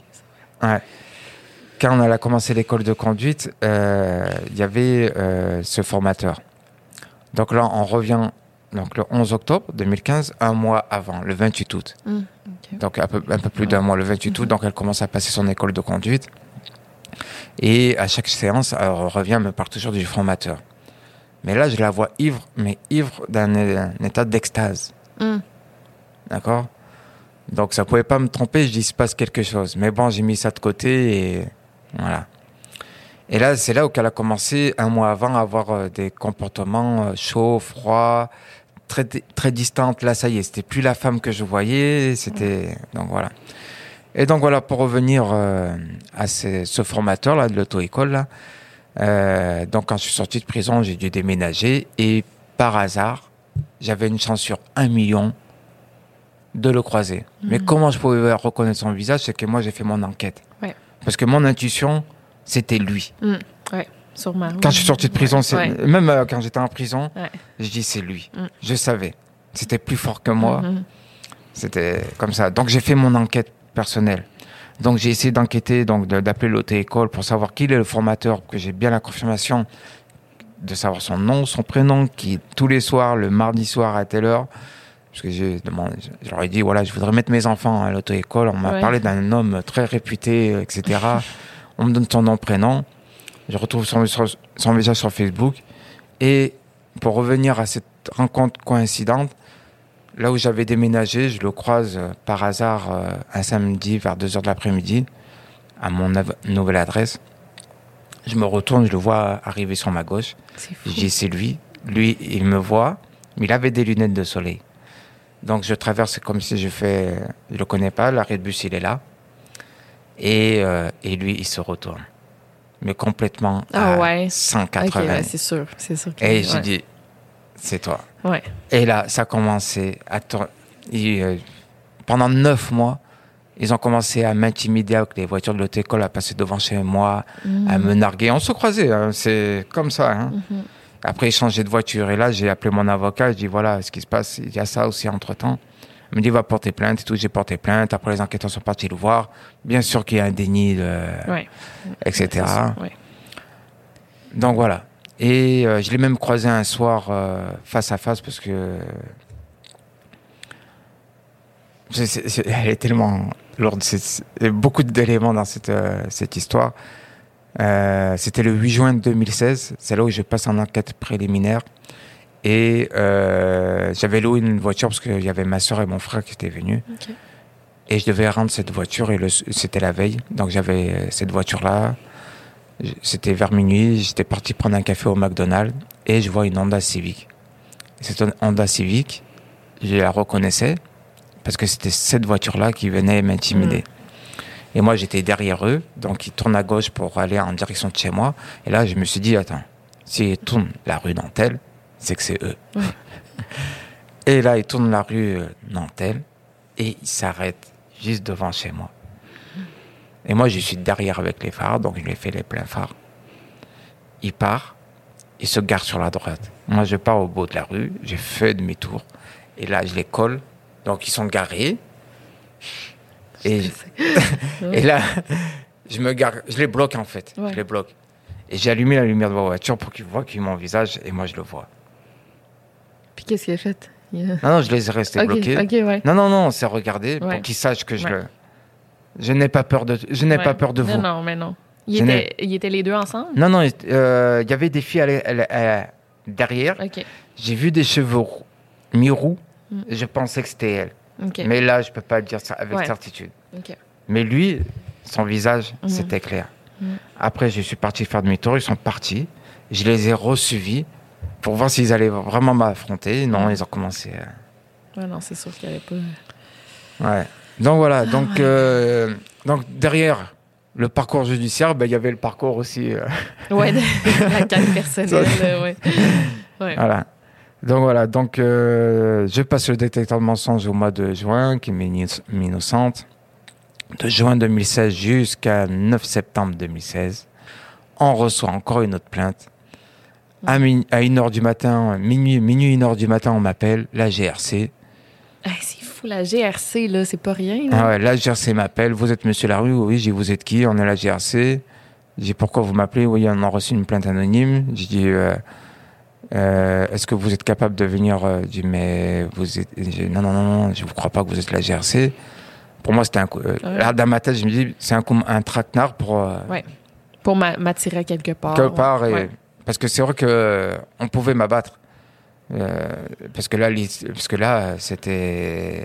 elle a commencé l'école de conduite, il y avait ce formateur. Donc là, on revient donc le 11 octobre 2015, un mois avant, le 28 août. Okay. Donc un peu plus d'un mois, le 28 août. Donc elle commence à passer son école de conduite. Et à chaque séance, elle revient, me parle toujours du formateur. Mais là, je la vois ivre, mais ivre d'un état d'extase. D'accord ? Donc, ça pouvait pas me tromper, je dis, il se passe quelque chose. Mais bon, j'ai mis ça de côté et voilà. Et là, c'est là où elle a commencé, un mois avant, à avoir des comportements chauds, froids, très, très distantes. Là, ça y est, c'était plus la femme que je voyais, c'était... Donc, voilà. Et donc voilà, pour revenir à ce formateur-là de l'auto-école, là, donc quand je suis sorti de prison, j'ai dû déménager et par hasard, j'avais une chance sur 1 million de le croiser. Mais comment je pouvais reconnaître son visage, c'est que moi j'ai fait mon enquête. Ouais. Parce que mon intuition, c'était lui. Ouais, sûrement. Quand je suis sorti de prison, même quand j'étais en prison, je dis c'est lui. Je savais. C'était plus fort que moi. C'était comme ça. Donc j'ai fait mon enquête personnel. Donc j'ai essayé d'enquêter, donc d'appeler l'auto-école pour savoir qui est le formateur, que j'ai bien la confirmation de savoir son nom, son prénom, qui tous les soirs, le mardi soir à telle heure, parce que je leur ai dit voilà, je voudrais mettre mes enfants à l'auto-école. On m'a parlé d'un homme très réputé, etc. On me donne son nom, prénom. Je retrouve son visage sur Facebook. Et pour revenir à cette rencontre coïncidente, là où j'avais déménagé, je le croise par hasard un samedi vers 2h de l'après-midi à mon nouvelle adresse. Je me retourne, je le vois arriver sur ma gauche. Je dis c'est lui. Lui, il me voit, mais il avait des lunettes de soleil. Donc je traverse comme si je le connais pas, l'arrêt de bus il est là. Et lui, il se retourne. Mais complètement à 180. Okay, ouais, c'est sûr. Et j'ai dit, c'est toi. Ouais. Et là, ça a commencé pendant 9 mois, ils ont commencé à m'intimider avec les voitures de l'auto-école, à passer devant chez moi, à me narguer. On se croisait, hein, c'est comme ça. Hein. Après, ils changeaient de voiture. Et là, j'ai appelé mon avocat. Je dis, voilà ce qui se passe. Il y a ça aussi entre-temps. Il me dit, va porter plainte et tout. J'ai porté plainte. Après, les enquêteurs sont partis le voir. Bien sûr qu'il y a un déni, etc. Ouais. Donc, voilà. Et je l'ai même croisé un soir face à face parce que elle est tellement lourde. Il y a beaucoup d'éléments dans cette histoire. C'était le 8 juin 2016. C'est là où je passe en enquête préliminaire. Et j'avais loué une voiture parce qu'il y avait ma soeur et mon frère qui étaient venus. Okay. Et je devais rendre cette voiture. Et c'était la veille. Donc j'avais cette voiture-là. C'était vers minuit. J'étais parti prendre un café au McDonald's. Et je vois une Honda Civic. Cette Honda Civic, je la reconnaissais parce que c'était cette voiture-là qui venait m'intimider. Et moi, j'étais derrière eux, donc ils tournent à gauche pour aller en direction de chez moi. Et là, je me suis dit, attends, s'ils tournent la rue Nantel, c'est que c'est eux. Ouais. Et là, ils tournent la rue Nantel et ils s'arrêtent juste devant chez moi. Et moi, je suis derrière avec les phares, donc je lui ai fait les pleins phares. Il part, il se gare sur la droite. Moi, je pars au bout de la rue, j'ai fait demi-tour. Et là, je les colle. Donc, ils sont garés. Et là, je les bloque, en fait. Ouais. Je les bloque. Et j'ai allumé la lumière de ma voiture pour qu'ils voient qu'ils m'ont mon visage. Et moi, je le vois. Puis, qu'est-ce qu'il a fait? Non, je les ai restés bloqués. Okay, ouais. Non, on s'est regardé pour qu'ils sachent que je n'ai pas peur de vous. Non, mais non. Ils étaient les deux ensemble? Non, il y avait des filles derrière. Okay. J'ai vu des cheveux mi-roux. Je pensais que c'était elle. Okay. Mais là, je ne peux pas le dire ça avec certitude. Okay. Mais lui, son visage, c'était clair. Après, je suis parti faire demi-tour. Ils sont partis. Je les ai re-suivis pour voir s'ils allaient vraiment m'affronter. Non, ils ont commencé à... Ouais, non, c'est sûr qu'il n'y avait pas... Ouais. Donc, voilà. Donc derrière le parcours judiciaire, il y avait le parcours aussi... Ouais, la quête personnelle. Ouais. Voilà. Donc je passe le détecteur de mensonges au mois de juin, qui m'est innocente. De juin 2016 jusqu'à 9 septembre 2016, on reçoit encore une autre plainte. À 1h du matin, minuit 1h du matin, on m'appelle, la GRC. C'est fou, la GRC, là, c'est pas rien. Ah ouais, la GRC m'appelle, vous êtes monsieur Larue? Oui, j'ai dit, vous êtes qui? On est la GRC. J'ai dit, pourquoi vous m'appelez? Oui, on a reçu une plainte anonyme. J'ai dit... est-ce que vous êtes capable de venir je dis, mais vous êtes... Non, je ne vous crois pas que vous êtes la GRC. Pour moi, c'était un coup... Là, dans ma tête, je me dis, c'est un traquenard pour... Pour m'attirer quelque part. Quelque part, parce que c'est vrai qu'on pouvait m'abattre. Parce que là, c'était...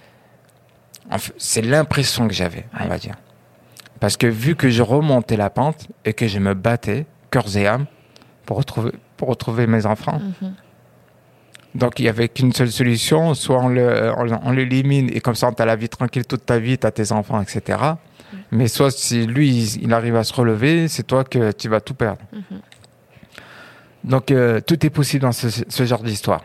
c'est l'impression que j'avais, on va dire. Parce que vu que je remontais la pente et que je me battais, cœur et âme, pour retrouver mes enfants. Donc, il n'y avait qu'une seule solution. Soit on l'élimine et comme ça, tu as la vie tranquille toute ta vie, tu as tes enfants, etc. Mais soit si lui, il arrive à se relever, c'est toi que tu vas tout perdre. Donc, tout est possible dans ce genre d'histoire.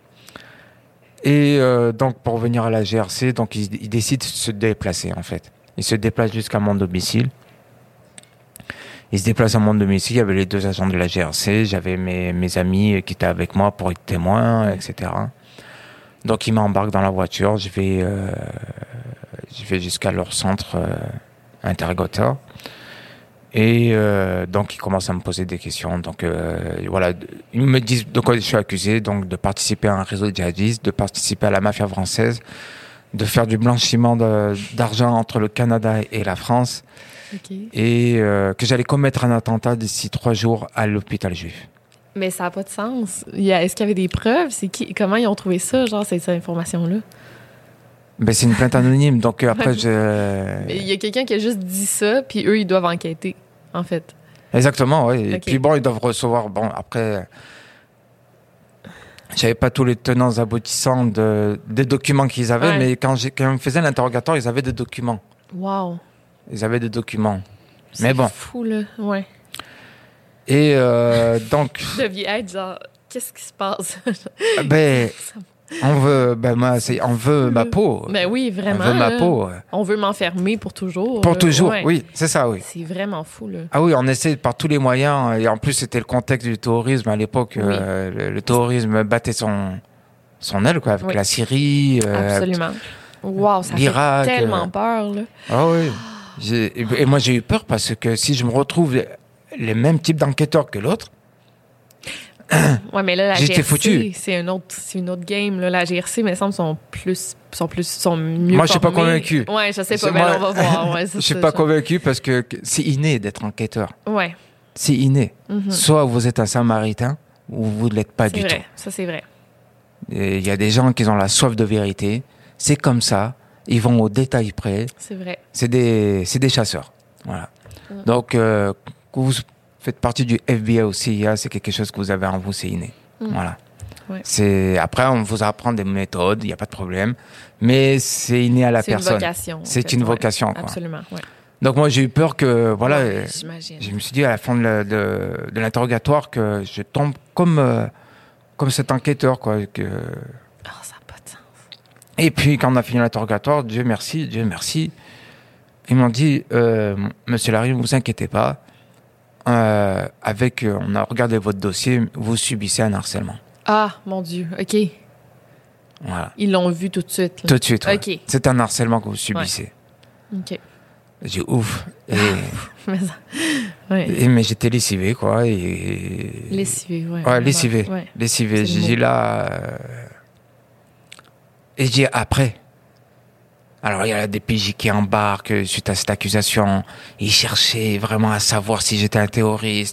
Et donc, pour revenir à la GRC, donc, il décide de se déplacer, en fait. Il se déplace jusqu'à mon domicile. Il se déplace à mon domicile, il y avait les 2 agents de la GRC, j'avais mes amis qui étaient avec moi pour être témoins, etc. Donc ils m'embarquent dans la voiture, je vais jusqu'à leur centre interrogatoire. Et donc ils commencent à me poser des questions. Donc voilà, ils me disent de quoi je suis accusé, donc de participer à un réseau djihadiste, de participer à la mafia française, de faire du blanchiment d'argent entre le Canada et la France. Okay. Et que j'allais commettre un attentat d'ici 3 jours à l'hôpital juif. Mais ça n'a pas de sens. Est-ce qu'il y avait des preuves? Comment ils ont trouvé ça, genre, cette information-là? Ben, c'est une plainte anonyme, donc après, il y a quelqu'un qui a juste dit ça, puis eux, ils doivent enquêter, en fait. Exactement, oui. Okay. Et puis bon, ils doivent recevoir... Bon, après... J'avais pas tous les tenants aboutissants des documents qu'ils avaient, mais quand ils me faisaient l'interrogatoire, ils avaient des documents. Wow. Ils avaient des documents. C'est mais bon. Fou, là. Ouais. Et donc... Vous deviez être genre, qu'est-ce qui se passe? On veut ma peau. Ben oui, vraiment. On veut ma peau. On veut m'enfermer pour toujours. Pour toujours, oui, c'est ça, oui. C'est vraiment fou, là. Ah oui, on essaie par tous les moyens. Et en plus, c'était le contexte du terrorisme. À l'époque, le terrorisme battait son aile, quoi, avec la Syrie. Absolument. Wow, ça l'Irak, fait tellement peur, là. Ah oui. Et moi, j'ai eu peur parce que si je me retrouve les mêmes types d'enquêteurs que l'autre, Ouais, mais là, la J'étais GRC, foutu. c'est une autre game. Là. La GRC, mais il me semble, sont mieux Moi, je suis pas formés. convaincu. Ouais, je sais pas, C'est mais moi- là, on va voir. Ouais, Je suis pas convaincu parce que c'est inné d'être enquêteur. Ouais, C'est inné. Mhm. Soit vous êtes un samaritain ou vous ne l'êtes pas c'est du vrai. tout. Ça, c'est vrai. Et il y a des gens qui ont la soif de vérité. C'est comme ça. Ils vont au détail près. C'est vrai. C'est des chasseurs. Voilà. Donc, que vous faites partie du FBI ou CIA, c'est quelque chose que vous avez en vous, c'est inné. Voilà. Ouais. Après, on vous apprend des méthodes, il n'y a pas de problème. Mais c'est inné à la personne. C'est une vocation. C'est une vocation, quoi. Absolument, ouais. Donc, moi, j'ai eu peur que, voilà, Ouais, j'imagine. je me suis dit à la fin de l'interrogatoire que je tombe comme cet enquêteur, quoi. Oh, ça n'a pas de sens. Et puis, quand on a fini l'interrogatoire, Dieu merci, ils m'ont dit, Monsieur Larry, ne vous inquiétez pas, on a regardé votre dossier, vous subissez un harcèlement. Ah, mon Dieu, OK. Voilà. Ils l'ont vu tout de suite. Là. Tout de suite, ouais. OK. C'est un harcèlement que vous subissez. OK. J'ai ouf. Mais, ça... ouais. Mais j'étais lessivé, quoi. Et... Lessivé, ouais. Ouais, lessivé. Ouais. Lessivé. C'est J'ai le dit mot. là... Et je dis après. Alors, il y a des PJ qui embarquent suite à cette accusation. Ils cherchaient vraiment à savoir si j'étais un terroriste.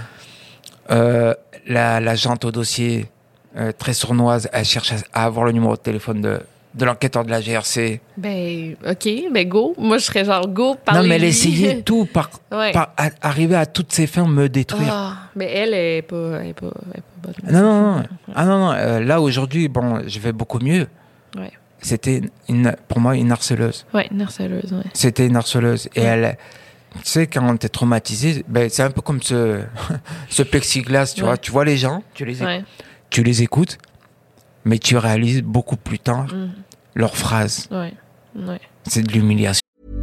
L'agente au dossier, très sournoise, elle cherche à avoir le numéro de téléphone de l'enquêteur de la GRC. Ben, OK, ben go. Moi, je serais genre go, parlez-lui. Non, mais elle essayait tout Ouais. par arriver à toutes ses fins, me détruire. Ah, mais elle est pas bonne. Non. Ah non. Là, aujourd'hui, bon, je vais beaucoup mieux. Ouais. C'était, pour moi, une harceleuse. Ouais, une harceleuse, ouais. C'était une harceleuse. Et elle, tu sais, quand t'es traumatisé, ben, c'est un peu comme ce plexiglas, tu vois. Tu vois les gens, tu les écoutes, mais tu réalises beaucoup plus tard leurs phrases. Ouais. C'est de l'humiliation.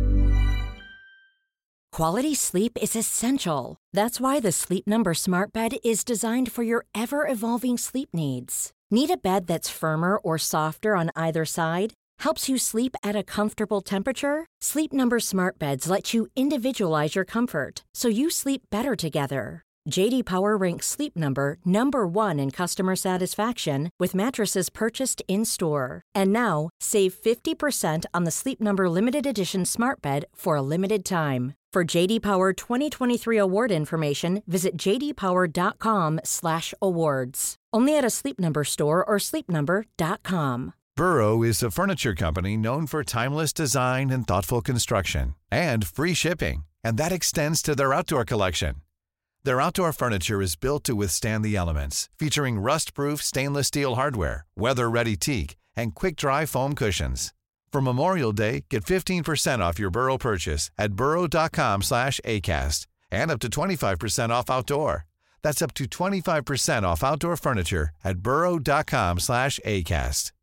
Quality sleep is essential. That's why the Sleep Number Smart Bed is designed for your ever-evolving sleep needs. Need a bed that's firmer or softer on either side? Helps you sleep at a comfortable temperature? Sleep Number Smart Beds let you individualize your comfort, so you sleep better together. J.D. Power ranks Sleep Number number 1 in customer satisfaction with mattresses purchased in-store. And now, save 50% on the Sleep Number Limited Edition Smart Bed for a limited time. For J.D. Power 2023 award information, visit jdpower.com/awards. Only at a Sleep Number store or sleepnumber.com. Burrow is a furniture company known for timeless design and thoughtful construction, and free shipping, and that extends to their outdoor collection. Their outdoor furniture is built to withstand the elements, featuring rust-proof stainless steel hardware, weather-ready teak, and quick-dry foam cushions. For Memorial Day, get 15% off your Burrow purchase at burrow.com/acast, and up to 25% off outdoor. That's up to 25% off outdoor furniture at burrow.com/acast.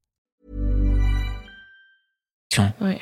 Ouais.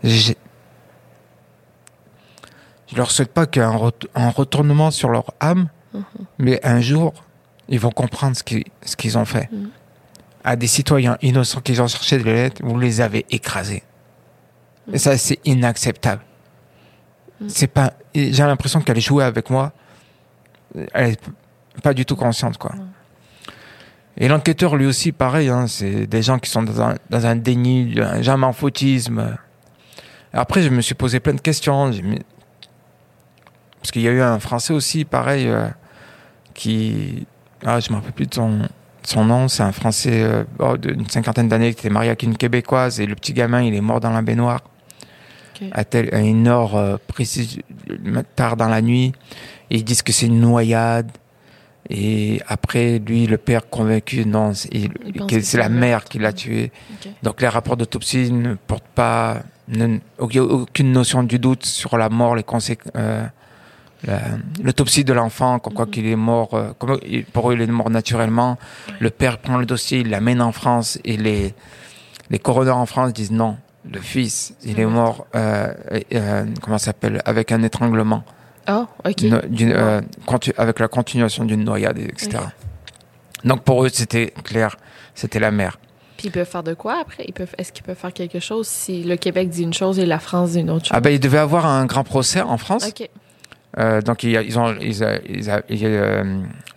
Je leur souhaite pas qu'un retournement sur leur âme, mais un jour, ils vont comprendre ce qu'ils ont fait. À des citoyens innocents qui ont cherché de l'aide, vous les avez écrasés. Et ça, c'est inacceptable. C'est pas. J'ai l'impression qu'elle jouait avec moi. Elle est pas du tout consciente, quoi. Et l'enquêteur, lui aussi, pareil. Hein, c'est des gens qui sont dans un déni, un jamais en fautisme. Après, je me suis posé plein de questions. Parce qu'il y a eu un Français aussi, pareil, qui... Ah, je ne me rappelle plus de son nom. C'est un Français d'une 50aine d'années qui était marié avec une Québécoise. Et le petit gamin, il est mort dans la baignoire. Okay. À une heure précise, tard dans la nuit. Et ils disent que c'est une noyade. Et après, lui, le père convaincu, non, c'est la mère qui l'a tué. Okay. Donc les rapports d'autopsie ne portent pas... aucune notion du doute sur la mort, les conséquences... l'autopsie de l'enfant, comme quoi qu'il est mort, pour eux il est mort naturellement. Le père prend le dossier, il l'amène en France et les coroners en France disent non, le fils, il est mort, comment ça s'appelle, avec un étranglement. Oh, ok. Avec la continuation d'une noyade, etc. Okay. Donc pour eux c'était clair, c'était la mère. Puis ils peuvent faire de quoi après? Est-ce qu'ils peuvent faire quelque chose si le Québec dit une chose et la France dit une autre chose? Ah ben il devait avoir un grand procès en France. Ok. Donc ils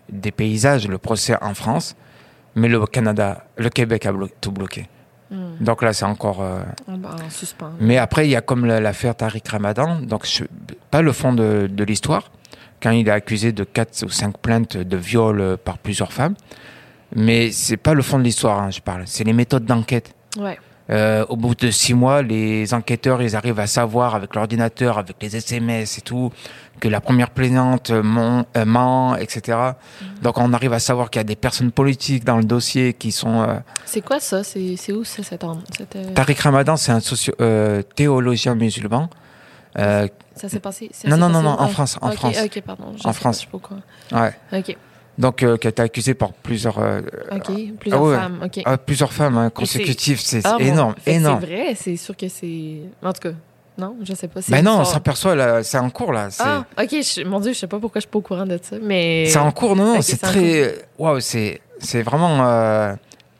des paysages, le procès en France, mais le Québec a tout bloqué. Donc là, c'est encore... en suspens. Mais après, il y a comme l'affaire Tariq Ramadan, donc pas le fond de l'histoire, quand il est accusé de 4 ou 5 plaintes de viol par plusieurs femmes. Mais c'est pas le fond de l'histoire, je parle. C'est les méthodes d'enquête. Ouais. Au bout de 6 mois, les enquêteurs, ils arrivent à savoir avec l'ordinateur, avec les SMS et tout, que la première plaignante ment, etc. Donc on arrive à savoir qu'il y a des personnes politiques dans le dossier qui sont... C'est quoi ça? C'est où ça, cette Tariq Ramadan, c'est un théologien musulman. Ça s'est passé? Non, en France. En France. Ok, pardon. En France. Je sais pas pourquoi. Ouais. Ok. Donc, qui a été accusé par plusieurs... plusieurs femmes, ok. Plusieurs femmes consécutives, c'est énorme, bon, énorme. C'est vrai, c'est sûr que c'est... En tout cas, non, je sais pas. Ben non, on s'aperçoit, là, c'est en cours, là. Ok, mon Dieu, je sais pas pourquoi je suis pas au courant de ça, mais... C'est en cours, non, c'est très... Waouh, c'est vraiment...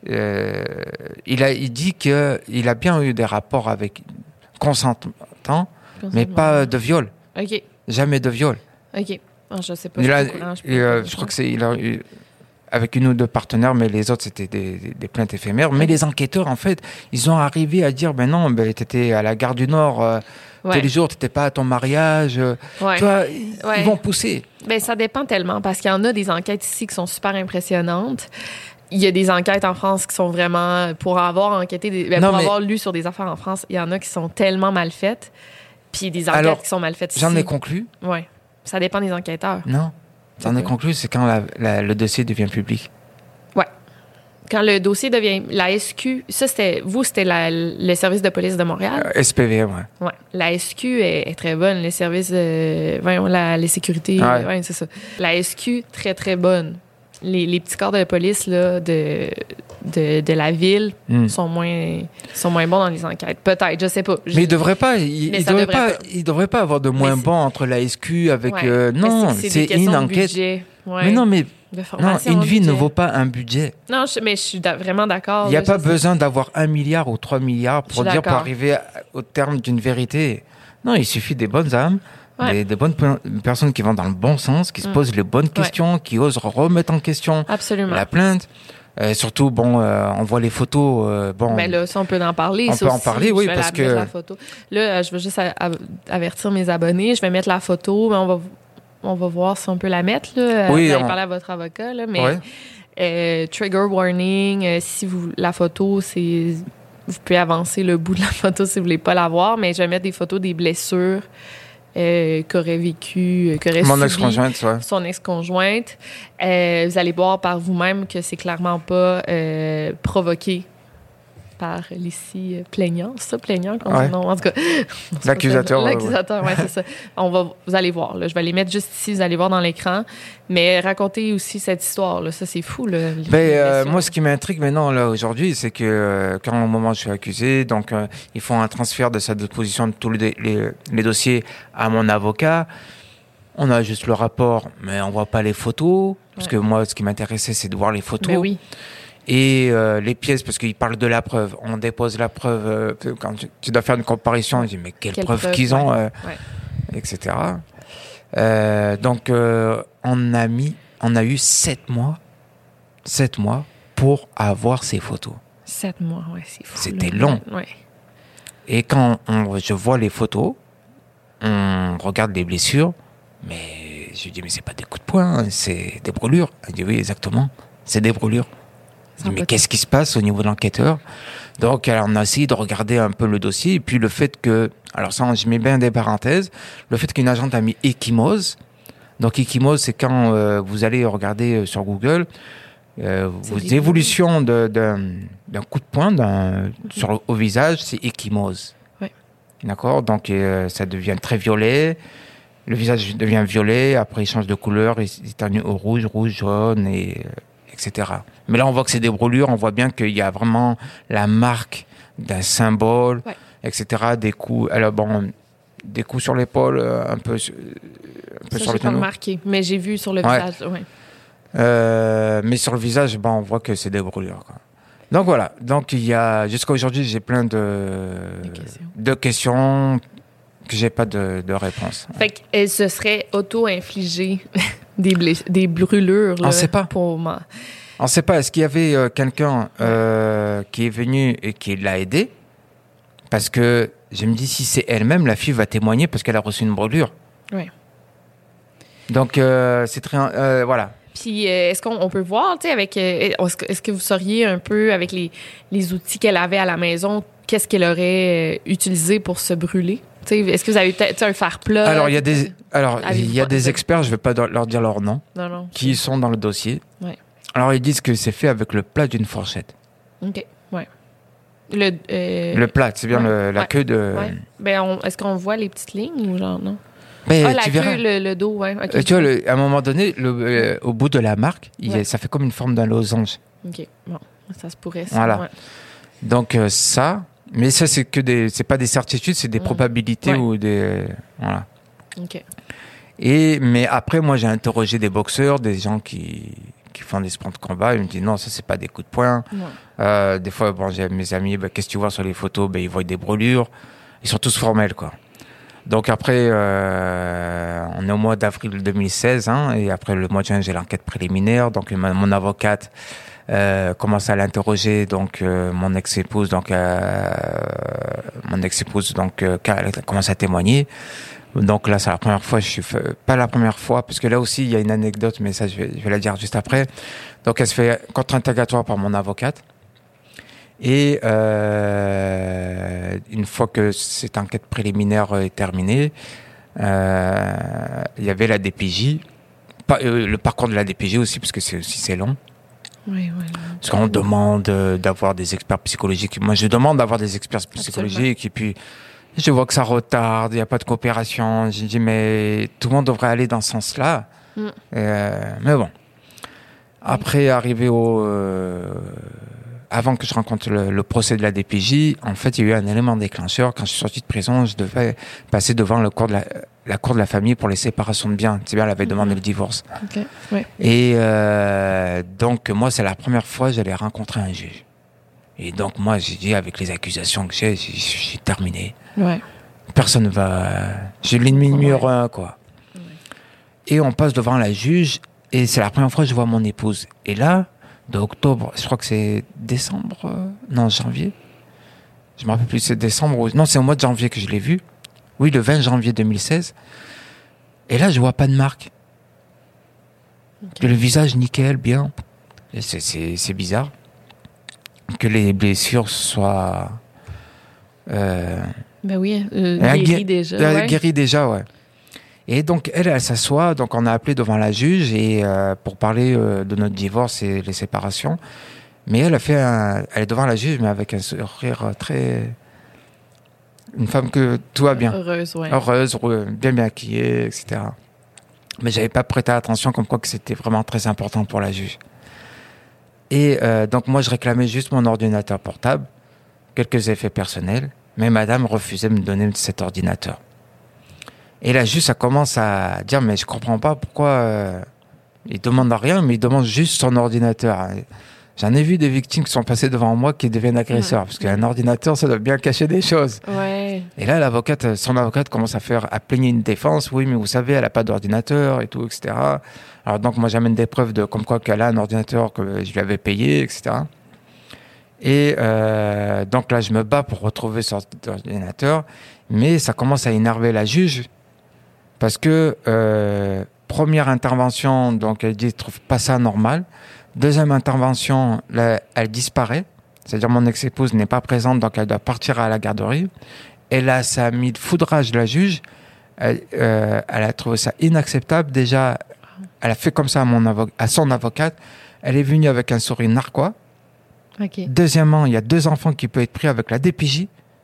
il dit qu'il a bien eu des rapports avec consentant, mais pas de viol. Ok. Jamais de viol. Ok. Je sais pas. Je crois que il a eu avec une ou deux partenaires, mais les autres c'était des plaintes éphémères. Mais les enquêteurs, en fait, ils ont arrivé à dire, ben non, t'étais à la gare du Nord tous les jours, t'étais pas à ton mariage. Tu vois, ils vont pousser. Ben ça dépend tellement parce qu'il y en a des enquêtes ici qui sont super impressionnantes. Il y a des enquêtes en France qui sont vraiment pour avoir enquêté, avoir lu sur des affaires en France, il y en a qui sont tellement mal faites, puis des enquêtes qui sont mal faites ici. J'en ai conclu. Ouais. Ça dépend des enquêteurs. Non. J'en ai conclu, c'est quand le dossier devient public. Ouais. Quand le dossier devient... La SQ... Ça, c'était le service de police de Montréal? SPV, ouais. Ouais. La SQ est très bonne. Les services... les sécurités... Ouais, c'est ça. La SQ, très, très bonne. Les petits corps de police là, de la ville sont moins bons dans les enquêtes. Peut-être, je sais pas. Mais il devrait pas. Il devrait pas avoir de moins bon entre la SQ avec. Non, c'est une enquête. Mais non, mais une vie ne vaut pas un budget. Non, mais je suis vraiment d'accord. Il n'y a pas besoin d'avoir 1 milliard ou 3 milliards pour arriver au terme d'une vérité. Non, il suffit des bonnes âmes. Des bonnes personnes qui vont dans le bon sens, qui se posent les bonnes questions, qui osent remettre en question la plainte. Surtout, on voit les photos. Mais là, ça, on peut en parler. On peut en parler, oui, parce que... La photo. Là, je veux juste avertir mes abonnés. Je vais mettre la photo, mais on va voir si on peut la mettre. Là. Oui, vous allez parler à votre avocat. Là, mais trigger warning, si la photo, c'est... Vous pouvez avancer le bout de la photo si vous voulez pas la voir, mais je vais mettre des photos des blessures qu'aurait vécu, qu'aurait mon subi ex-conjointe, son ex-conjointe. Vous allez voir par vous-même que c'est clairement pas provoqué par l'ici plaignant. C'est ça, plaignant? Non, en tout cas. L'accusateur. L'accusateur, oui, c'est ça. Vous allez voir. Là, je vais les mettre juste ici, vous allez voir dans l'écran. Mais racontez aussi cette histoire. Là. Ça, c'est fou. Là, moi, ce qui m'intrigue maintenant, là, aujourd'hui, c'est que quand au moment où je suis accusé, donc ils font un transfert de sa déposition de tous les dossiers à mon avocat. On a juste le rapport, mais on voit pas les photos. Parce que moi, ce qui m'intéressait, c'est de voir les photos. Ben oui. Et les pièces, parce qu'ils parlent de la preuve. On dépose la preuve. Quand tu dois faire une comparution, on dit, mais quelle preuve qu'ils ont, etc. Donc, on a eu 7 mois pour avoir ces photos. 7 mois, ouais, c'est fou. C'était long. Ouais. Et quand je vois les photos, on regarde les blessures, mais je dis, mais c'est pas des coups de poing, c'est des brûlures. Elle dit, oui, exactement, c'est des brûlures. Je dis, mais qu'est-ce qui se passe au niveau de l'enquêteur? Donc, alors, on a essayé de regarder un peu le dossier, et puis le fait que, alors ça, je mets bien des parenthèses, le fait qu'une agente a mis ecchymose. Donc, ecchymose, c'est quand vous allez regarder sur Google vos évolutions d'un coup de poing au visage, c'est ecchymose. Ouais. D'accord? Donc, ça devient très violet. Le visage devient violet, après il change de couleur, il ternit au rouge, jaune, etc. Mais là, on voit que c'est des brûlures, on voit bien qu'il y a vraiment la marque d'un symbole, etc. Des coups, des coups sur l'épaule, un peu sur le genou. Pas remarqué, mais j'ai vu sur le visage. Ouais. Mais sur le visage, on voit que c'est des brûlures, quoi. Donc voilà. Donc jusqu'à aujourd'hui, j'ai plein de questions que j'ai pas de réponse. Fait qu'elle se serait auto-infligée des brûlures. On ne sait pas. Pour On ne sait pas. Est-ce qu'il y avait quelqu'un qui est venu et qui l'a aidé? Parce que je me dis, si c'est elle-même, la fille va témoigner parce qu'elle a reçu une brûlure. Oui. Donc, c'est très... voilà. Puis, est-ce qu'on peut voir, tu sais, avec... est-ce que vous sauriez un peu, avec les outils qu'elle avait à la maison, qu'est-ce qu'elle aurait utilisé pour se brûler? Tu sais, est-ce que vous avez peut-être un fer plat? Alors, il y a des experts, je ne vais pas leur dire leur nom, qui sont dans le dossier. Ouais. Alors, ils disent que c'est fait avec le plat d'une fourchette. OK, ouais. Le plat, c'est bien la queue de... Ouais. Ben, est-ce qu'on voit les petites lignes ou genre, non? Ben, la tu queue, verras. le dos, ouais. Okay. Tu vois, à un moment donné, au bout de la marque, ça fait comme une forme d'un losange. OK, bon, ça se pourrait. Ça, voilà. Ouais. Donc, ça... Mais ça, c'est pas des certitudes, c'est des probabilités ou des... Voilà. OK. Mais après, moi, j'ai interrogé des boxeurs, des gens qui font des sports de combat. Ils me disent non, ça, c'est pas des coups de poing. Des fois, j'ai mes amis, qu'est-ce que tu vois sur les photos? Ils voient des brûlures. Ils sont tous formels, quoi. Donc après, on est au mois d'avril 2016, et après le mois de juin, j'ai l'enquête préliminaire. Donc mon avocate commence à l'interroger, donc mon ex-épouse, elle commence à témoigner. Donc là, c'est la première fois. Pas la première fois, parce que là aussi, il y a une anecdote, mais ça, je vais la dire juste après. Donc elle se fait contre-interrogatoire par mon avocate. Et une fois que cette enquête préliminaire est terminée, il y avait la DPJ, le parcours de la DPJ aussi, parce que c'est long. Oui. Parce qu'on demande d'avoir des experts psychologiques. Moi, je demande d'avoir des experts psychologiques. Absolument. Et puis, je vois que ça retarde, il n'y a pas de coopération. J'ai dit, mais tout le monde devrait aller dans ce sens-là. Mais bon. Après, arrivé avant que je rencontre le procès de la DPJ, en fait, il y a eu un élément déclencheur. Quand je suis sorti de prison, je devais passer devant la cour de la famille pour les séparations de biens. C'est bien, elle avait demandé le divorce. Okay. Ouais. Et donc, moi, c'est la première fois que j'allais rencontrer un juge. Et donc, moi, j'ai dit, avec les accusations que j'ai terminé. Ouais. Personne ne va... J'ai l'ennemi numéro un, quoi. Ouais. Et on passe devant la juge, et c'est la première fois que je vois mon épouse. Et là... d'octobre, je crois que c'est janvier. Je me rappelle plus, c'est décembre. Non, c'est au mois de janvier que je l'ai vu. Oui, le 20 janvier 2016. Et là, je vois pas de marque. Okay. Le visage nickel, bien. Et c'est bizarre. Que les blessures soient... guéries déjà. Guéries déjà, ouais. Et donc, elle s'assoit, donc on a appelé devant la juge et pour parler de notre divorce et les séparations. Mais elle est devant la juge, mais avec un sourire très... Une femme que tout va bien. Heureuse, ouais. Heureuse, bien maquillée, etc. Mais j'avais pas prêté attention, comme quoi que c'était vraiment très important pour la juge. Et donc moi, je réclamais juste mon ordinateur portable, quelques effets personnels, mais madame refusait de me donner cet ordinateur. Et là, juste, ça commence à dire, mais je comprends pas pourquoi il demande rien, mais il demande juste son ordinateur. J'en ai vu des victimes qui sont passées devant moi qui deviennent agresseurs, parce qu'un ordinateur, ça doit bien cacher des choses. Ouais. Et là, son avocate commence à plaigner une défense. Oui, mais vous savez, elle a pas d'ordinateur et tout, etc. Alors donc, moi, j'amène des preuves comme quoi qu'elle a un ordinateur que je lui avais payé, etc. Et donc là, je me bats pour retrouver son ordinateur, mais ça commence à énerver la juge. Parce que première intervention, donc elle dit, je trouve pas ça normal. Deuxième intervention, là, elle disparaît. C'est-à-dire mon ex-épouse n'est pas présente, donc elle doit partir à la garderie. Et là, ça a mis de foudrage de la juge. Elle a trouvé ça inacceptable. Déjà, elle a fait comme ça à son avocate. Elle est venue avec un sourire narquois. Okay. Deuxièmement, il y a 2 enfants qui peuvent être pris avec la DPJ.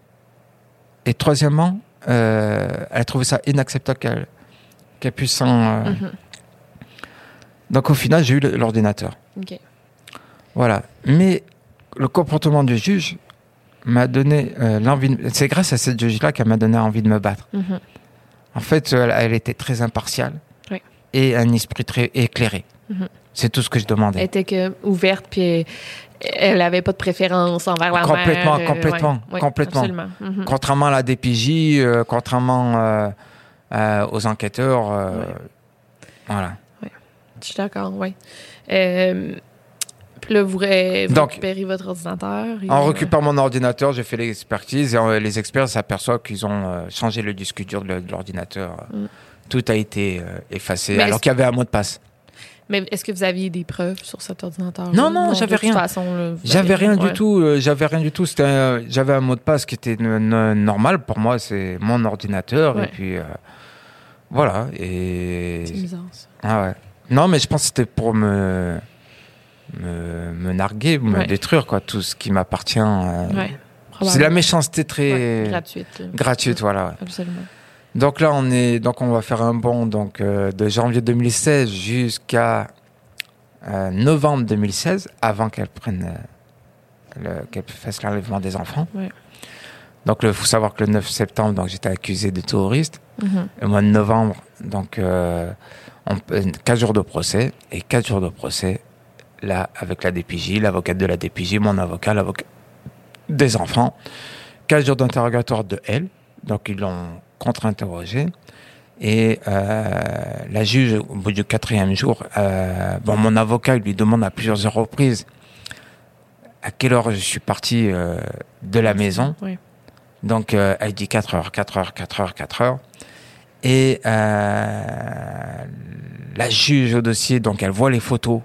Et troisièmement, elle a trouvé ça inacceptable qu'elle puisse s'en... Donc au final, j'ai eu l'ordinateur. Okay. Voilà. Mais le comportement du juge m'a donné l'envie... C'est grâce à cette juge-là qu'elle m'a donné envie de me battre. En fait, elle était très impartiale et un esprit très éclairé. C'est tout ce que je demandais. Elle était ouverte, puis elle n'avait pas de préférence envers la mère. Complètement. Absolument. Contrairement à la DPJ, contrairement aux enquêteurs. Voilà. Je suis d'accord, oui. Puis là, vous récupérez votre ordinateur. En récupérant mon ordinateur, j'ai fait l'expertise et les experts s'aperçoivent qu'ils ont changé le disque dur de l'ordinateur. Tout a été effacé, alors qu'il y avait un mot de passe. Mais est-ce que vous aviez des preuves sur cet ordinateur? Non, j'avais rien. De toute façon, j'avais rien du tout. J'avais rien du tout. J'avais un mot de passe qui était normal pour moi. C'est mon ordinateur et puis voilà. Et c'est bizarre ça. Ah ouais. Non, mais je pense que c'était pour me narguer, me détruire quoi. Tout ce qui m'appartient. C'est la méchanceté très gratuite, voilà. Absolument. Donc là, on va faire un bond de janvier 2016 jusqu'à novembre 2016, avant qu'elle fasse l'enlèvement des enfants. Ouais. Donc, il faut savoir que le 9 septembre, donc j'étais accusé de terroriste. Le mois de novembre, 4 jours de procès. Et 4 jours de procès, là, avec la DPJ, l'avocate de la DPJ, mon avocat, l'avocat des enfants. 4 jours d'interrogatoire de elle. Donc, ils l'ont contre-interrogé. Et la juge, au bout du 4e jour, mon avocat lui demande à plusieurs reprises à quelle heure je suis parti de la maison. Oui. Donc, elle dit 4 heures. Et la juge au dossier, donc elle voit les photos.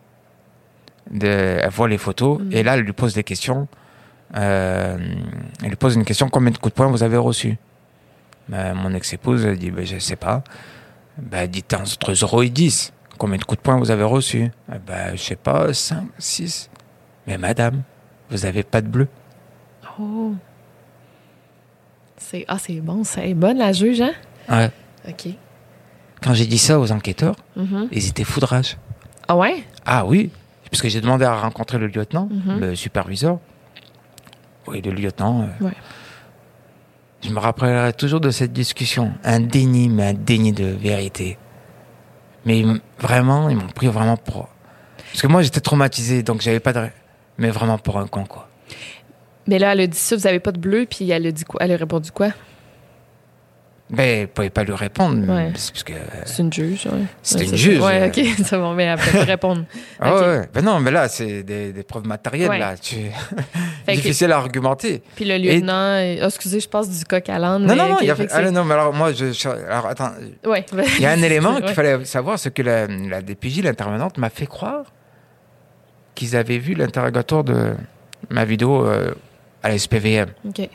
Et là, elle lui pose des questions. Elle lui pose une question: combien de coups de poing vous avez reçus? Mon ex-épouse, elle dit je sais pas. Elle dit entre 0 et 10. Combien de coups de poing vous avez reçus? Je sais pas, 5, 6. Mais madame, vous avez pas de bleu. Oh. C'est bon, c'est bonne la juge, hein? Ouais. OK. Quand j'ai dit ça aux enquêteurs, ils étaient foudrage. Ah ouais? Ah oui, parce que j'ai demandé à rencontrer le lieutenant, le superviseur. Oui, le lieutenant. Ouais. Je me rappellerai toujours de cette discussion. Un déni de vérité. Mais vraiment, ils m'ont pris vraiment pour... Parce que moi, j'étais traumatisé, donc j'avais pas de... Mais vraiment pour un con, quoi. Mais là, elle a dit ça, vous avez pas de bleu, puis elle a dit quoi? Elle a répondu quoi? Elle ne pouvait pas lui répondre. Ouais. Parce que, c'est une juge, oui. C'était une juge. Oui, OK, c'est bon, mais elle peut pas répondre. Ah okay. Ouais. Ben non, mais là, c'est des preuves matérielles, là. Difficile à argumenter. Puis le lieutenant... excusez, je passe du coq à l'âne. Non, non, mais alors moi, alors attends. Ouais. Il y a un élément qu'il fallait savoir, c'est que la DPJ, l'intervenante, m'a fait croire qu'ils avaient vu l'interrogatoire de ma vidéo à la SPVM. OK.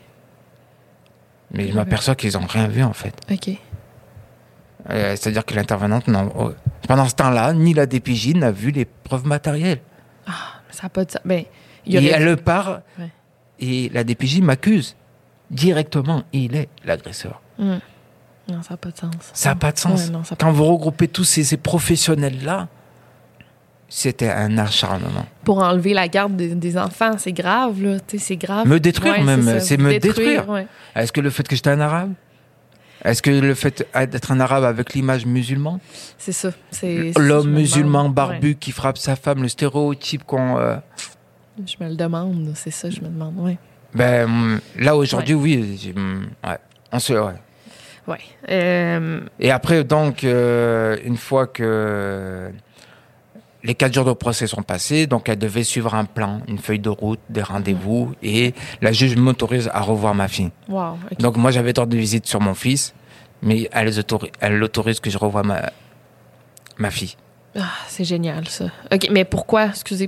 Mais je m'aperçois qu'ils n'ont rien vu, en fait. OK. C'est-à-dire que l'intervenante, pendant ce temps-là, ni la DPJ n'a vu les preuves matérielles. Ah, ça n'a pas de... Et elle part, et la DPJ m'accuse directement. Il est l'agresseur. Non, ça n'a pas de sens. Ça n'a pas de sens. Ouais, quand vous regroupez tous ces professionnels-là, c'était un acharnement. Pour enlever la garde des enfants, c'est grave, là. C'est grave. Me détruire, même. C'est me détruire. Ouais. Est-ce que le fait que j'étais un arabe? Est-ce que le fait d'être un arabe avec l'image musulmane? C'est ça. L'homme musulman barbu qui frappe sa femme, le stéréotype qu'on... Je me le demande, c'est ça, je me demande, oui. Là, aujourd'hui, oui. On se... Ouais. Et après, donc, une fois que... Les 4 jours de procès sont passés, donc elle devait suivre un plan, une feuille de route, des rendez-vous, et la juge m'autorise à revoir ma fille. Wow, okay. Donc moi, j'avais ordre de visite sur mon fils, mais elle autorise que je revoie ma fille. Ah, c'est génial, ça. OK, mais pourquoi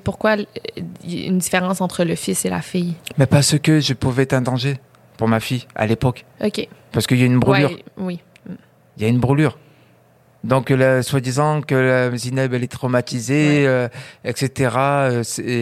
il y a une différence entre le fils et la fille? Mais parce que je pouvais être un danger pour ma fille, à l'époque. OK. Parce qu'il y a une brûlure. Ouais, oui. Il y a une brûlure. Donc, soi-disant que Zineb, elle est traumatisée, etc.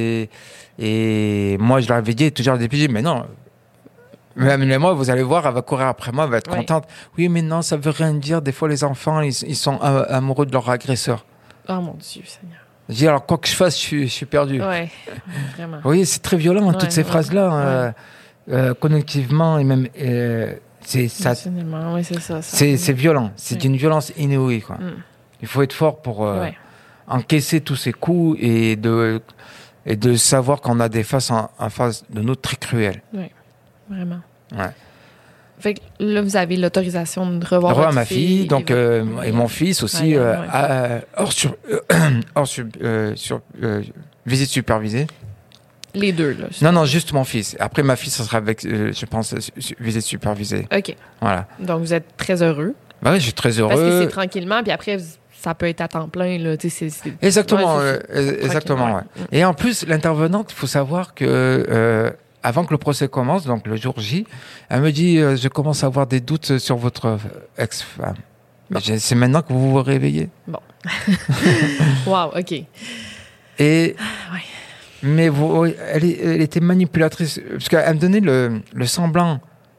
Et moi, je leur avais dit, toujours des DPJ, mais non. Même moi, vous allez voir, elle va courir après moi, elle va être contente. Oui, mais non, ça veut rien dire. Des fois, les enfants, ils sont amoureux de leur agresseur. Oh mon Dieu, Seigneur. Je dis, alors, quoi que je fasse, je suis perdu. Oui, vraiment. Oui, c'est très violent, toutes ces phrases-là. Connectivement, et même... c'est ça. C'est violent. C'est d'une violence inouïe, quoi. Il faut être fort pour encaisser tous ces coups et de savoir qu'on a des faces en face de nous très cruelles. Oui, vraiment. Ouais. Fait que là, vous avez l'autorisation de revoir votre ma fille, donc, et mon fils aussi, visite supervisée. Les deux, là. Non, juste mon fils. Après, ma fille, ça sera avec, je pense, visite supervisée. OK. Voilà. Donc, vous êtes très heureux. Bah oui, je suis très heureux. Parce que c'est tranquillement, puis après, ça peut être à temps plein, là. Exactement, exactement, ouais. Et en plus, l'intervenante, il faut savoir que avant que le procès commence, donc le jour J, elle me dit je commence à avoir des doutes sur votre ex-femme. Bon. C'est maintenant que vous vous réveillez. Bon. Wow, OK. Et ouais. mais elle était manipulatrice parce qu'elle me donnait le semblant,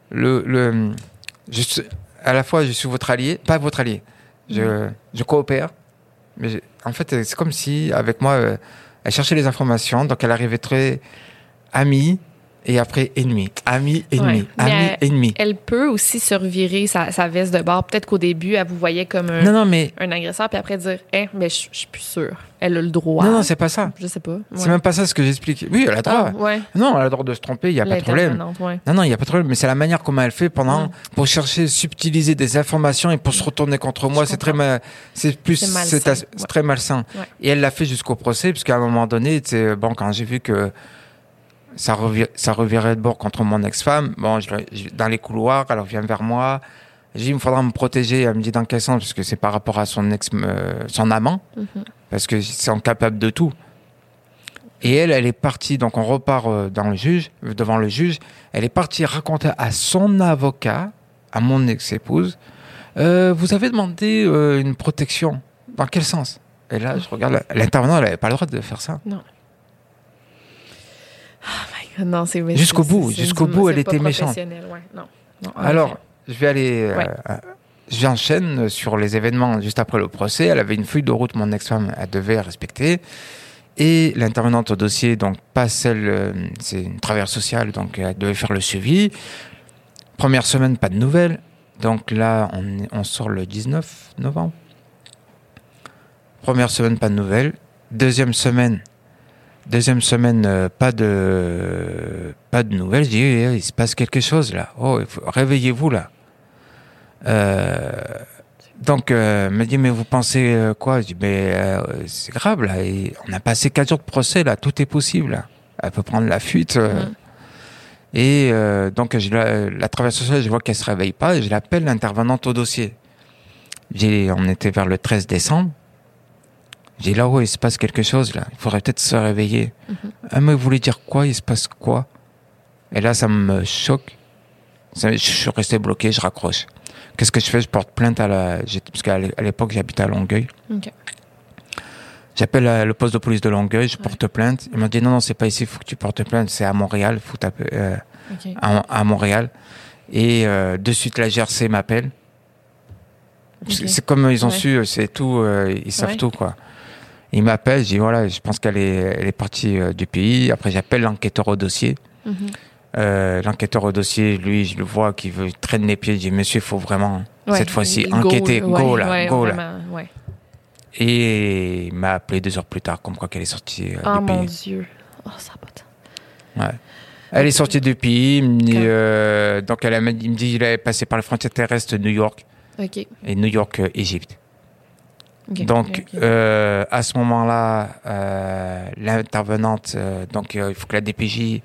à la fois je suis votre allié, pas votre allié. Je coopère, mais en fait c'est comme si avec moi elle cherchait les informations, donc elle arrivait très amie. Et après, ennemi, ami, ennemi, ami, ennemi. Elle peut aussi se revirer sa veste de bord. Peut-être qu'au début, elle vous voyait comme un agresseur, puis après dire mais je suis plus sûre. Elle a le droit. Non, c'est pas ça. Je sais pas. Ouais. C'est même pas ça ce que j'explique. Oui, elle a le droit. Ouais. Non, elle a le droit de se tromper, il n'y a pas de problème. Ouais. Non, il n'y a pas de problème. Mais c'est la manière comment elle fait pour chercher, subtiliser des informations et pour se retourner contre moi. C'est très très malsain. Ouais. Et elle l'a fait jusqu'au procès, parce qu'à un moment donné, quand j'ai vu que ça revirait de bord contre mon ex-femme. Bon, dans les couloirs, elle revient vers moi. J'ai dit, il me faudra me protéger. Elle me dit, dans quel sens? Parce que c'est par rapport à son amant. Mm-hmm. Parce que c'est incapable de tout. Et elle est partie. Donc, on repart devant le juge. Elle est partie raconter à son avocat, à mon ex-épouse, vous avez demandé une protection. Dans quel sens? Et là, je regarde, l'intervenant, elle n'avait pas le droit de faire ça. Non. Oh my God, non, c'est jusqu'au bout, elle était méchante. Ouais. Non, alors, je vais aller. J'enchaîne sur les événements juste après le procès. Elle avait une feuille de route, mon ex-femme, elle devait respecter. Et l'intervenante au dossier, donc pas celle, c'est une travailleuse sociale, donc elle devait faire le suivi. Première semaine, pas de nouvelles. Donc là, on sort le 19 novembre. Première semaine, pas de nouvelles. Deuxième semaine, pas de nouvelles. Je dis, il se passe quelque chose là. Oh, réveillez-vous là. Donc, me dit, mais vous pensez quoi? Je dis, c'est grave là. Et on a passé 4 jours de procès là. Tout est possible là. Elle peut prendre la fuite. Et donc, la travailleuse sociale, je vois qu'elle se réveille pas. Et je l'appelle l'intervenante au dossier. On était vers le 13 décembre. J'ai dit, là, il se passe quelque chose, là. Il faudrait peut-être se réveiller. Mm-hmm. Mais vous voulez dire quoi? Il se passe quoi? Et là, ça me choque. Je suis resté bloqué, je raccroche. Qu'est-ce que je fais? Je porte plainte parce qu'à l'époque, j'habitais à Longueuil. Okay. J'appelle le poste de police de Longueuil, je porte plainte. Ils m'ont dit, non, c'est pas ici, il faut que tu portes plainte. C'est à Montréal, il faut taper à Montréal. Et de suite, la GRC m'appelle. Okay. C'est comme ils ont su, c'est tout, ils savent tout, quoi. Il m'appelle, je dis voilà, je pense qu'elle est partie du pays. Après, j'appelle l'enquêteur au dossier. Mm-hmm. L'enquêteur au dossier, lui, je le vois qui veut traîner les pieds. Je dis monsieur, il faut vraiment cette fois-ci enquêter, go là. Ouais. Et il m'a appelé 2 heures plus tard, comme quoi qu'elle est sortie du pays. Oh mon Dieu, ça n'a pas de temps. Ouais. Elle est sortie du pays. Donc il me dit il est passé par les frontières terrestres de New York. Okay. Et New York, Égypte. Okay. Donc, à ce moment-là, l'intervenante, il faut que la DPJ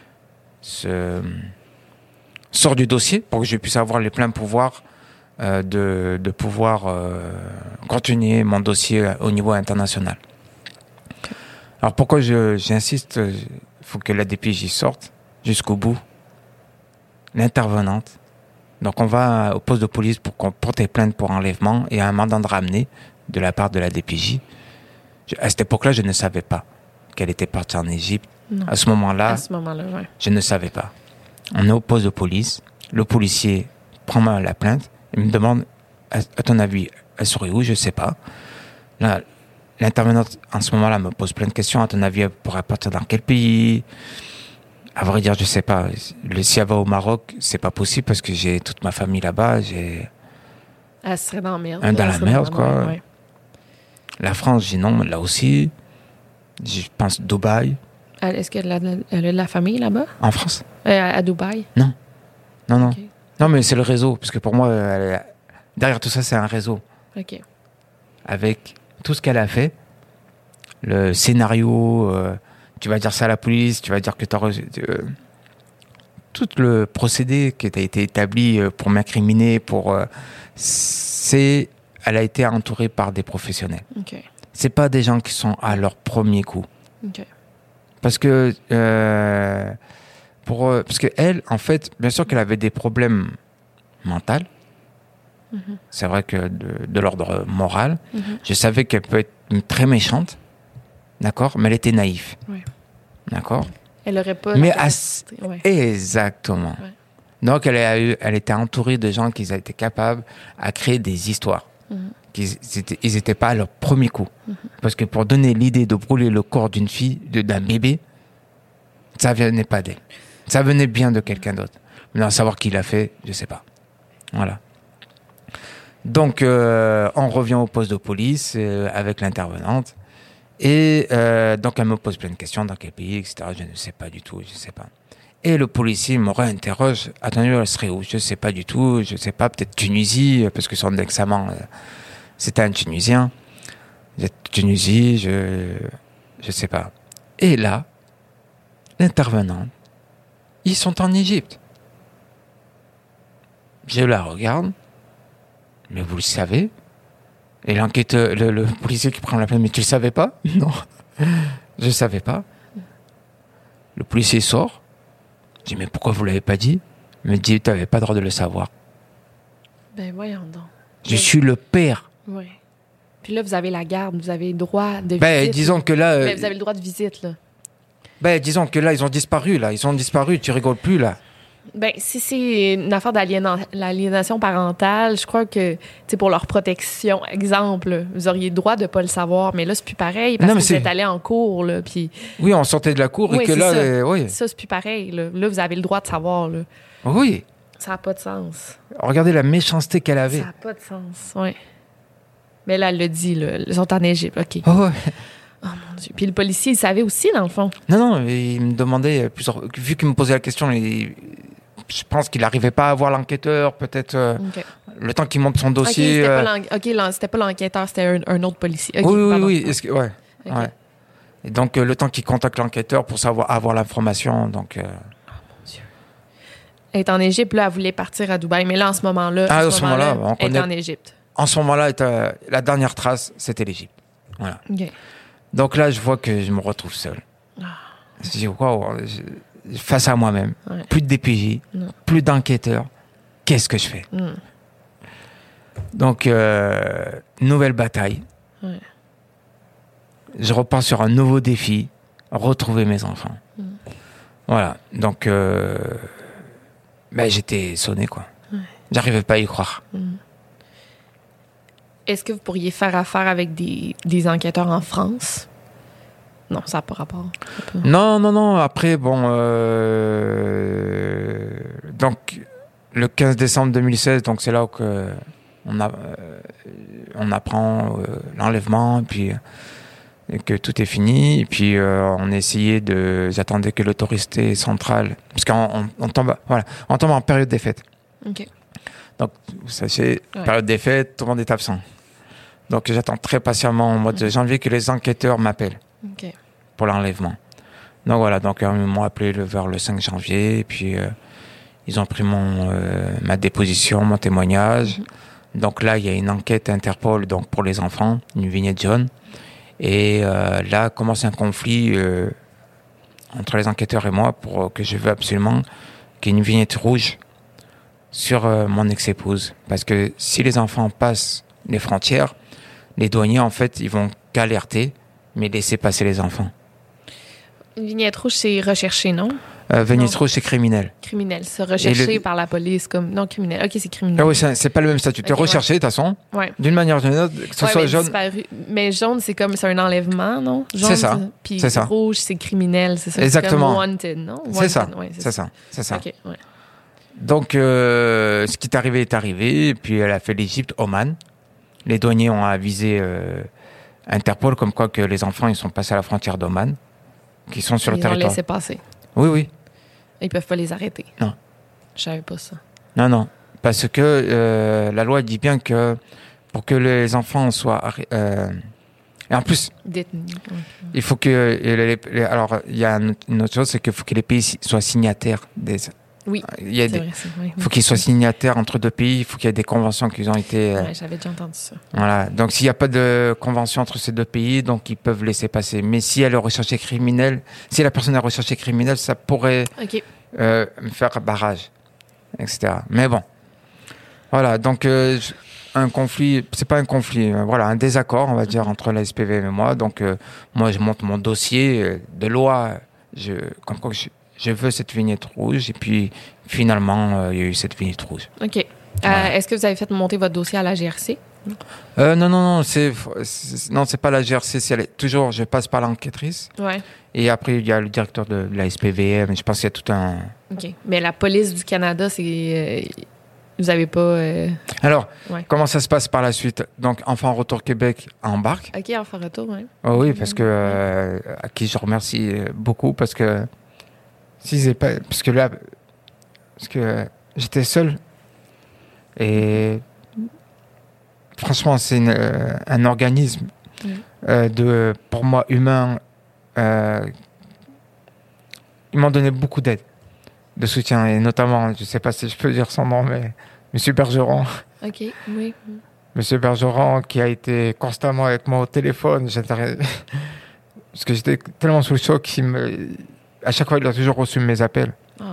sort du dossier pour que je puisse avoir les pleins pouvoirs de pouvoir continuer mon dossier au niveau international. Okay. Alors, pourquoi j'insiste, il faut que la DPJ sorte jusqu'au bout. L'intervenante. Donc, on va au poste de police pour qu'on porte plainte pour enlèvement et un mandat de ramener de la part de la DPJ. À cette époque-là, je ne savais pas qu'elle était partie en Égypte. Non. À ce moment-là, ouais. Je ne savais pas. On est au poste de police. Le policier prend la plainte et me demande, à ton avis, elle serait où? Je ne sais pas. Là, l'intervenante, en ce moment-là, me pose plein de questions. À ton avis, elle pourrait partir dans quel pays? À vrai dire, je ne sais pas. Si elle va au Maroc, c'est pas possible parce que j'ai toute ma famille là-bas. Elle serait dans la merde. Dans la merde, quoi. Ouais. La France, j'ai non, là aussi. Je pense Dubaï. Est-ce qu'elle a de la famille là-bas? En France? À Dubaï? Non. Okay. Non, mais c'est le réseau. Parce que pour moi, derrière tout ça, c'est un réseau. OK. Avec tout ce qu'elle a fait, le scénario, tu vas dire ça à la police, tu vas dire que tu as reçu... tout le procédé qui a été établi pour m'incriminer, elle a été entourée par des professionnels. OK. C'est pas des gens qui sont à leur premier coup. OK. Parce que parce que elle, en fait, bien sûr qu'elle avait des problèmes mentaux. Mm-hmm. C'est vrai que de l'ordre moral. Mm-hmm. Je savais qu'elle peut être très méchante, d'accord, mais elle était naïve. Oui. D'accord. Elle aurait pas. Mais ouais. Exactement. Ouais. Donc elle était entourée de gens qui étaient capables à créer des histoires. Mm-hmm. Ils n'étaient pas à leur premier coup. Mm-hmm. Parce que pour donner l'idée de brûler le corps d'une fille, d'un bébé, ça venait pas d'elle. Ça venait bien de quelqu'un d'autre. Mais à savoir qui l'a fait, je sais pas. Voilà. Donc on revient au poste de police avec l'intervenante. Et donc elle me pose plein de questions, dans quel pays, etc. Je ne sais pas du tout, je ne sais pas. Et le policier me réinterroge. Attendez, elle serait où? Je ne sais pas du tout, je ne sais pas, peut-être Tunisie, parce que son examen, c'était un Tunisien. Tunisie, je ne sais pas. Et là, l'intervenante, ils sont en Égypte. Je la regarde, mais vous le savez. Et l'enquêteur, le policier qui prend la plainte, mais tu le savais pas? Non, je ne savais pas. Le policier sort. Je dis, mais pourquoi vous l'avez pas dit? Il me dit, tu n'avais pas le droit de le savoir. Ben voyons donc. Je suis le père. Oui. Puis là, vous avez la garde, vous avez le droit de visite. Ben, disons que là... Ben, vous avez le droit de visite, là. Ben, disons que là, ils ont disparu, là. Ils ont disparu, tu rigoles plus, là. Ben, si c'est une affaire d'aliénation parentale, je crois que, tu sais, pour leur protection, exemple, vous auriez le droit de pas le savoir, mais là, c'est plus pareil, parce que vous êtes allé en cours, là, puis... Oui, on sortait de la cour, oui, et que là... ça. Oui. Ça, c'est plus pareil, là. Là, vous avez le droit de savoir, là. Oui. Ça n'a pas de sens. Regardez la méchanceté qu'elle avait. Ça n'a pas de sens, oui. Mais là, elle le dit, là. Ils sont en Égypte, OK. Oh, ouais. Oh, mon Dieu. Puis le policier, il savait aussi, dans le fond. Non, il me demandait plusieurs... Vu qu'il me posait la question, je pense qu'il n'arrivait pas à voir l'enquêteur, peut-être OK. Le temps qu'il monte son dossier. C'était pas l'enquêteur, c'était un autre policier. Okay, oui. Okay. Ouais. Et donc, le temps qu'il contacte l'enquêteur pour avoir l'information, donc... Oh, mon Dieu. Elle est en Égypte, là, elle voulait partir à Dubaï, mais là, en ce moment-là, elle est en Égypte. En ce moment-là, la dernière trace, c'était l'Égypte. Voilà. Okay. Donc là, je vois que je me retrouve seul. Je dis, wow, face à moi-même. Ouais. Plus de DPJ, plus d'enquêteurs. Qu'est-ce que je fais? Donc, nouvelle bataille. Ouais. Je repars sur un nouveau défi, retrouver mes enfants. Voilà. Donc, j'étais sonné, quoi. Ouais. J'arrivais pas à y croire. Est-ce que vous pourriez faire affaire avec des enquêteurs en France? Non, ça n'a pas rapport. Non. Après, bon... donc, le 15 décembre 2016, donc c'est là que on apprend l'enlèvement, puis que tout est fini. Et puis, on essayait j'attendais que l'autorité centrale... Parce qu'on tombe en période des fêtes. OK. Donc, vous sachez, période des fêtes, tout le monde est absent. Donc, j'attends très patiemment au mois de janvier que les enquêteurs m'appellent pour l'enlèvement. Donc, voilà. Donc, ils m'ont appelé vers le 5 janvier. Et puis, ils ont pris ma déposition, mon témoignage. Donc, là, il y a une enquête Interpol donc, pour les enfants, une vignette jaune. Et là, commence un conflit entre les enquêteurs et moi pour que je veux absolument qu'il y ait une vignette rouge sur mon ex-épouse. Parce que si les enfants passent les frontières, les douaniers, en fait, ils vont qu'alerter, mais laisser passer les enfants. Une vignette rouge, c'est recherché, non? Vignette rouge, c'est criminel. Criminel, c'est recherché par la police comme... Non, criminel. OK, c'est criminel. Ah oui, c'est pas le même statut. Tu es recherché, de toute façon, d'une manière ou d'une autre, que ce soit jaune... Mais jaune, c'est un enlèvement, non? Jaune, c'est ça. Puis c'est ça. Rouge, c'est criminel, c'est ça? Exactement. C'est comme wanted, non? Wanted, c'est ça. Ouais, c'est ça. OK, ouais. Donc, ce qui est arrivé, et puis elle a fait l'Égypte, Oman. Les douaniers ont avisé Interpol comme quoi que les enfants ils sont passés à la frontière d'Oman, qui sont sur le territoire. Ils ont laissé passer. Oui. Ils peuvent pas les arrêter. Non. Je savais pas ça. Non. Parce que la loi dit bien que pour que les enfants soient... et en plus, il faut que... alors, il y a une autre chose, c'est qu'il faut que les pays soient signataires des... Oui, il faut qu'ils soient signataires entre deux pays, il faut qu'il y ait des conventions qui ont été... Oui, j'avais déjà entendu ça. Voilà, donc s'il n'y a pas de convention entre ces deux pays, donc ils peuvent laisser passer. Mais si elle est recherchée criminelle, si la personne est recherchée criminelle, ça pourrait faire barrage, etc. Mais bon, voilà, donc un conflit, c'est pas un conflit, voilà, un désaccord, on va dire, entre la SPVM et moi. Donc moi, je monte mon dossier de loi, comme quoi je veux cette vignette rouge, et puis finalement, il y a eu cette vignette rouge. OK. Voilà. Est-ce que vous avez fait monter votre dossier à la GRC? Non, c'est pas la GRC, toujours, je passe par l'enquêtrice. Ouais. Et après, il y a le directeur de la SPVM, je pense qu'il y a tout un... OK. Mais la police du Canada, c'est... Vous n'avez pas... Alors, comment ça se passe par la suite? Donc, Enfants Retour Québec embarque. OK, Enfants Retour, oui. Oh, oui, parce que... à qui je remercie beaucoup, parce que... Parce que j'étais seul. Et... Franchement, c'est un organisme pour moi, humain. Ils m'ont donné beaucoup d'aide, de soutien, et notamment, je ne sais pas si je peux dire son nom, mais M. Bergeron. OK, oui. M. Bergeron, qui a été constamment avec moi au téléphone. Parce que j'étais tellement sous le choc, à chaque fois, il a toujours reçu mes appels. Oh.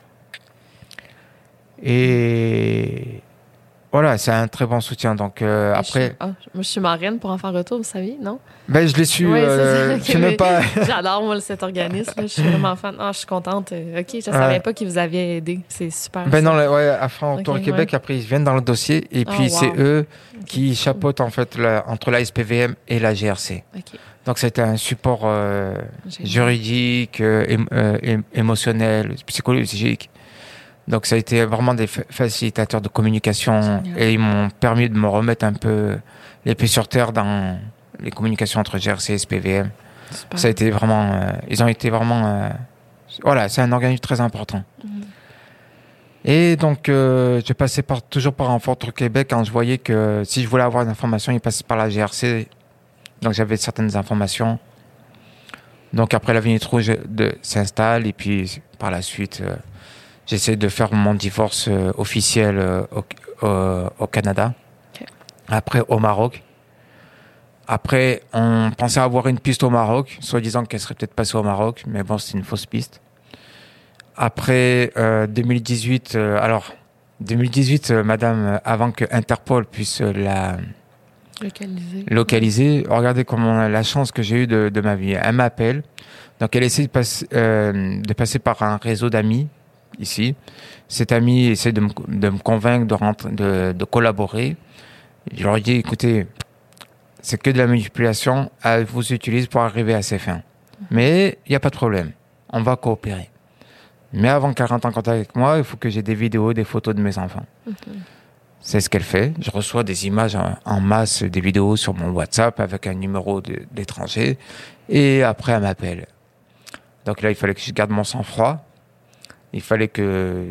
Et... Voilà, c'est un très bon soutien. Donc après... Moi, je suis marraine pour Enfants Retour, vous savez, non? Ben, je l'ai su. Oui, c'est ça. Pas... J'adore, moi, cet organisme. Je suis vraiment fan. Je suis contente. OK, je ne savais pas qu'ils vous avaient aidé. C'est super. Ben non, Enfants Retour Québec, après, ils viennent dans le dossier. Et puis, c'est eux qui chapeautent, en fait, entre la SPVM et la GRC. OK. Donc, c'était un support juridique, émotionnel, psychologique. Donc, ça a été vraiment des facilitateurs de communication. Génial. Et ils m'ont permis de me remettre un peu les pieds sur terre dans les communications entre GRC et SPVM. Super. Ça a été vraiment... ils ont été vraiment... voilà, c'est un organisme très important. Et donc, j'ai passé toujours par Enfants Retour Québec quand je voyais que si je voulais avoir une information, il passait par la GRC. Donc, j'avais certaines informations. Donc, après, la vignette rouge s'installe. Et puis, par la suite... j'essaie de faire mon divorce officiel au Canada. Okay. Après, au Maroc. Après, on pensait avoir une piste au Maroc, soi-disant qu'elle serait peut-être passée au Maroc, mais bon, c'est une fausse piste. Après, 2018, 2018, madame, avant que Interpol puisse la localiser, regardez comment la chance que j'ai eue de ma vie. Elle m'appelle, donc elle essaie de passer par un réseau d'amis, ici. Cet ami essaie de me convaincre de collaborer. Je leur dis, écoutez, c'est que de la manipulation, elle vous utilise pour arriver à ses fins. Mais il n'y a pas de problème, on va coopérer. Mais avant qu'elle rentre en contact avec moi, il faut que j'ai des vidéos, des photos de mes enfants. C'est ce qu'elle fait. Je reçois des images en masse, des vidéos sur mon WhatsApp avec un numéro d'étranger. Et après, elle m'appelle. Donc là, il fallait que je garde mon sang-froid. Il fallait que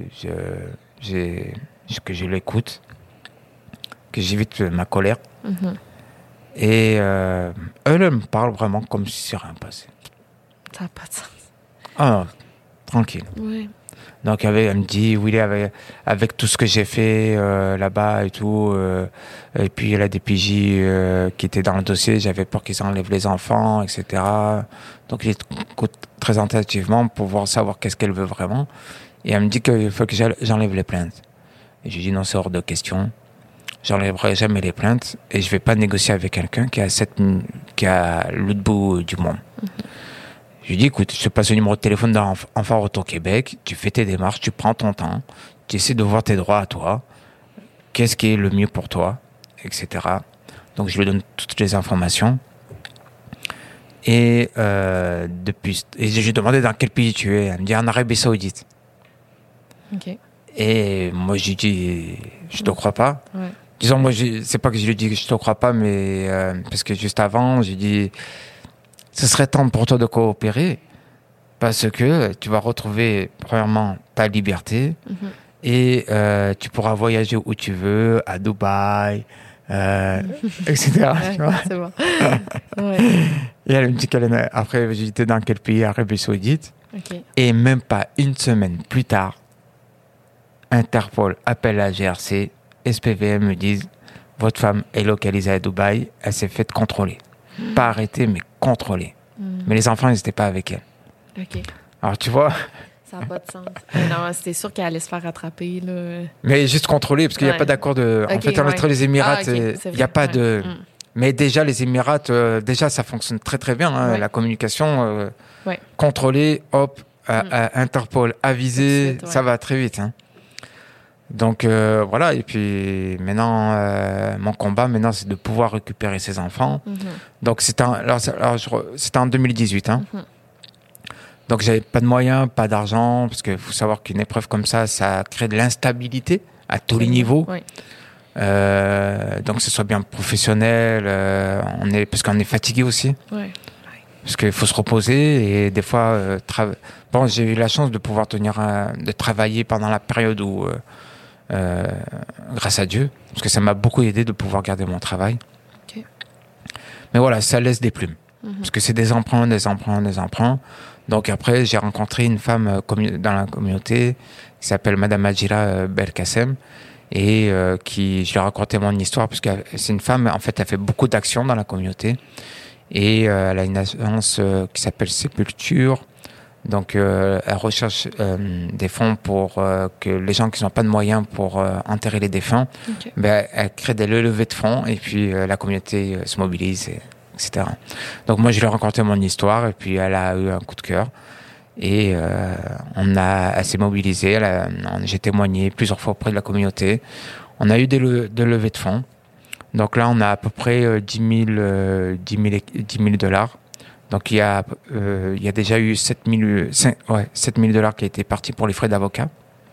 je l'écoute, que j'évite ma colère. Et elle me parle vraiment comme si c'est rien passé. Ça n'a pas de sens. Ah non, tranquille. Oui. Donc elle me dit, oui, avec tout ce que j'ai fait là-bas et tout, et puis il y a des PJ qui étaient dans le dossier, j'avais peur qu'ils enlèvent les enfants, etc. Donc il écoute très attentivement pour savoir qu'est-ce qu'elle veut vraiment. Et elle me dit qu'il faut que j'enlève les plaintes. Et je lui dis non, c'est hors de question. J'enlèverai jamais les plaintes et je vais pas négocier avec quelqu'un qui a l'autre bout du monde. Je lui dis, écoute, je te passe le numéro de téléphone d'Enfants Retour Québec, tu fais tes démarches, tu prends ton temps, tu essaies de voir tes droits à toi, qu'est-ce qui est le mieux pour toi, etc. Donc je lui donne toutes les informations. Et je lui ai demandé dans quel pays tu es. Elle me dit en Arabie Saoudite. Okay. Et moi je lui dis, je te crois pas. Ouais. Disons, moi, c'est pas que je lui dis que je te crois pas, mais parce que juste avant, j'ai dit, ce serait temps pour toi de coopérer, parce que tu vas retrouver, premièrement, ta liberté, et tu pourras voyager où tu veux, à Dubaï, etc. Ouais, tu vois. c'est bon. Ouais. Et elle me dit après, j'étais dans quel pays? Arabie Saoudite. OK. Et même pas une semaine plus tard, Interpol appelle la GRC, SPVM me disent votre femme est localisée à Dubaï, elle s'est faite contrôler. Pas arrêtée, mais contrôlée. Mais les enfants, ils n'étaient pas avec elle. OK. Alors, tu vois. Ça n'a pas de sens. Non, c'était sûr qu'elle allait se faire rattraper. Là. Mais juste contrôler, parce qu'il n'y a pas d'accord de. En fait, entre les Émirats, il n'y a pas de. Mais déjà, les Émirats, déjà, ça fonctionne très, très bien. Hein, la communication, contrôler, hop, Interpol, aviser, ça va très vite. Hein. Donc, voilà. Et puis, maintenant, mon combat, maintenant, c'est de pouvoir récupérer ces enfants. Donc, c'était en 2018. Hein. Donc, j'avais pas de moyens, pas d'argent, parce qu'il faut savoir qu'une épreuve comme ça crée de l'instabilité à tous les niveaux. Oui. Donc, que ce soit bien professionnel, parce qu'on est fatigué aussi. Oui. Parce qu'il faut se reposer et des fois, j'ai eu la chance de pouvoir de travailler pendant la période où, grâce à Dieu, parce que ça m'a beaucoup aidé de pouvoir garder mon travail. Okay. Mais voilà, ça laisse des plumes. Parce que c'est des emprunts. Donc après, j'ai rencontré une femme dans la communauté qui s'appelle Madame Adjira Belkacem et je lui ai raconté mon histoire parce que c'est une femme, en fait, elle fait beaucoup d'actions dans la communauté et elle a une agence qui s'appelle Sépulture. Donc, elle recherche des fonds pour que les gens qui n'ont pas de moyens pour enterrer les défunts, elle crée des levées de fonds et puis la communauté se mobilise, etc. Donc, moi, je lui ai raconté mon histoire et puis elle a eu un coup de cœur et elle s'est mobilisée. J'ai témoigné plusieurs fois auprès de la communauté. On a eu des levées de fonds. Donc là, on a à peu près 10 000 dollars. Donc, il y a déjà eu 7 000 dollars qui a été parti pour les frais d'avocat.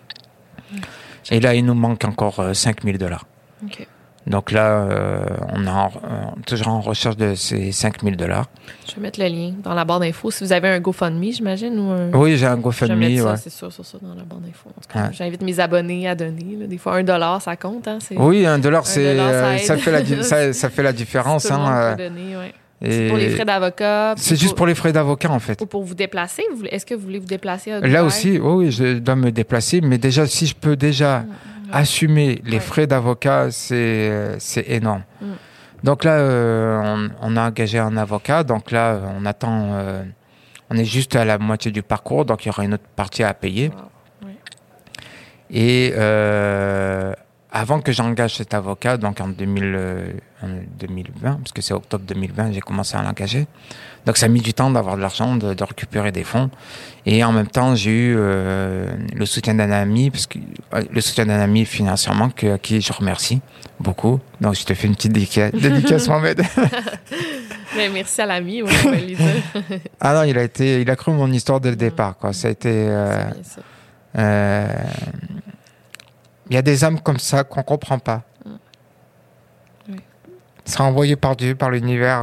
Et là, il nous manque encore 5 000 dollars. Okay. Donc là, on est toujours en recherche de ces 5 000 dollars. Je vais mettre le lien dans la barre d'infos. Si vous avez un GoFundMe, j'imagine? Oui, j'ai un GoFundMe. Je vais mettre ça, c'est sûr, dans la barre d'infos. En tout cas, j'invite mes abonnés à donner. Là. Des fois, $1, ça compte. Hein? Oui, $1, ça fait la différence. Tout le monde peut donner, ouais. C'est pour les frais d'avocat. C'est juste pour les frais d'avocat, en fait. Ou pour vous déplacer. Est-ce que vous voulez vous déplacer à Dubaï? Là aussi, oui, je dois me déplacer. Mais déjà, si je peux assumer les frais d'avocat, c'est énorme. Donc là, on a engagé un avocat. Donc là, on attend... on est juste à la moitié du parcours. Donc, il y aura une autre partie à payer. Wow. Oui. Et... avant que j'engage cet avocat, donc en 2020, parce que c'est octobre 2020, j'ai commencé à l'engager. Donc ça a mis du temps d'avoir de l'argent, de récupérer des fonds. Et en même temps, j'ai eu le soutien d'un ami, financièrement, à qui je remercie beaucoup. Donc je te fais une petite dédicace, Mohamed. Mais merci à l'ami, oui, Ah non, il a cru mon histoire dès le départ, quoi. Ça a été... il y a des âmes comme ça qu'on ne comprend pas. Oui. C'est envoyé par Dieu, par l'univers.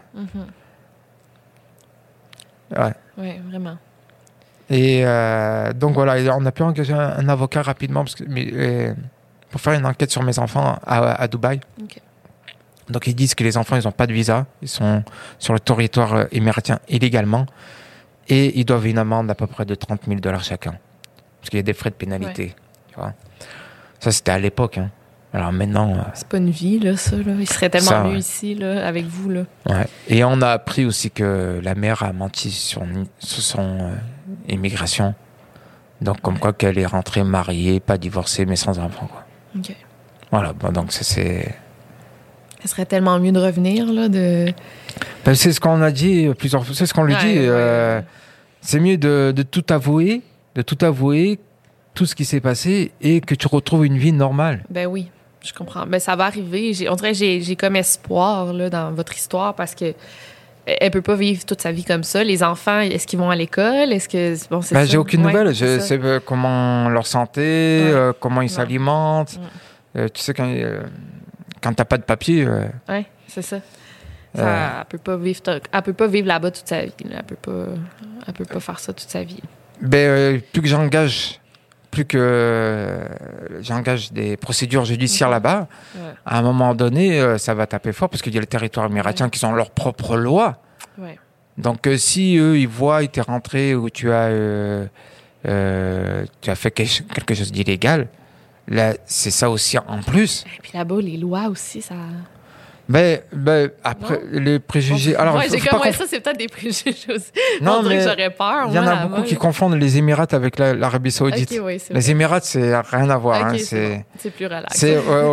Ouais. Oui, vraiment. Et donc voilà, on a pu engager un avocat rapidement pour faire une enquête sur mes enfants à Dubaï. Okay. Donc ils disent que les enfants, ils n'ont pas de visa. Ils sont sur le territoire émiratien illégalement. Et ils doivent une amende d'à peu près de 30 000 dollars chacun. Parce qu'il y a des frais de pénalité. Ouais. Tu vois. Ça, c'était à l'époque. Hein. Alors maintenant... c'est pas une vie, là, ça. Là. Il serait tellement mieux ici, là, avec vous. Là. Ouais. Et on a appris aussi que la mère a menti sur son immigration. Donc, comme quoi qu'elle est rentrée mariée, pas divorcée, mais sans enfant. Quoi. OK. Voilà. Bon, donc, ça, c'est... Ça serait tellement mieux de revenir, là, de... Ben, c'est ce qu'on a dit plusieurs fois. C'est ce qu'on lui dit. C'est mieux de tout avouer, tout ce qui s'est passé et que tu retrouves une vie normale. Ben oui, je comprends. Ben ça va arriver. On dirait que j'ai comme espoir là, dans votre histoire parce que elle peut pas vivre toute sa vie comme ça. Les enfants, est-ce qu'ils vont à l'école? Est-ce que bon, c'est ça? J'ai aucune nouvelle. Je sais comment leur santé, comment ils s'alimentent. Tu sais quand t'as pas de papier. Oui, c'est ça. Elle peut pas vivre là-bas toute sa vie. Là. Elle peut pas faire ça toute sa vie. Ben plus que j'engage plus que j'engage des procédures judiciaires là-bas, à un moment donné, ça va taper fort parce qu'il y a le territoire émiratien qui ont leurs propres lois. Ouais. Donc, si eux, ils voient, t'es rentré ou tu as fait quelque chose d'illégal, là, c'est ça aussi en plus. Et puis là-bas, les lois aussi, ça... Après, les préjugés... Alors, ouais, j'ai comme ça, c'est peut-être des préjugés aussi. Non, mais que j'aurais peur. Il y en a beaucoup qui confondent les Émirats avec l'Arabie Saoudite. Okay, oui, les Émirats, c'est rien à voir. Okay, hein, c'est plus relax.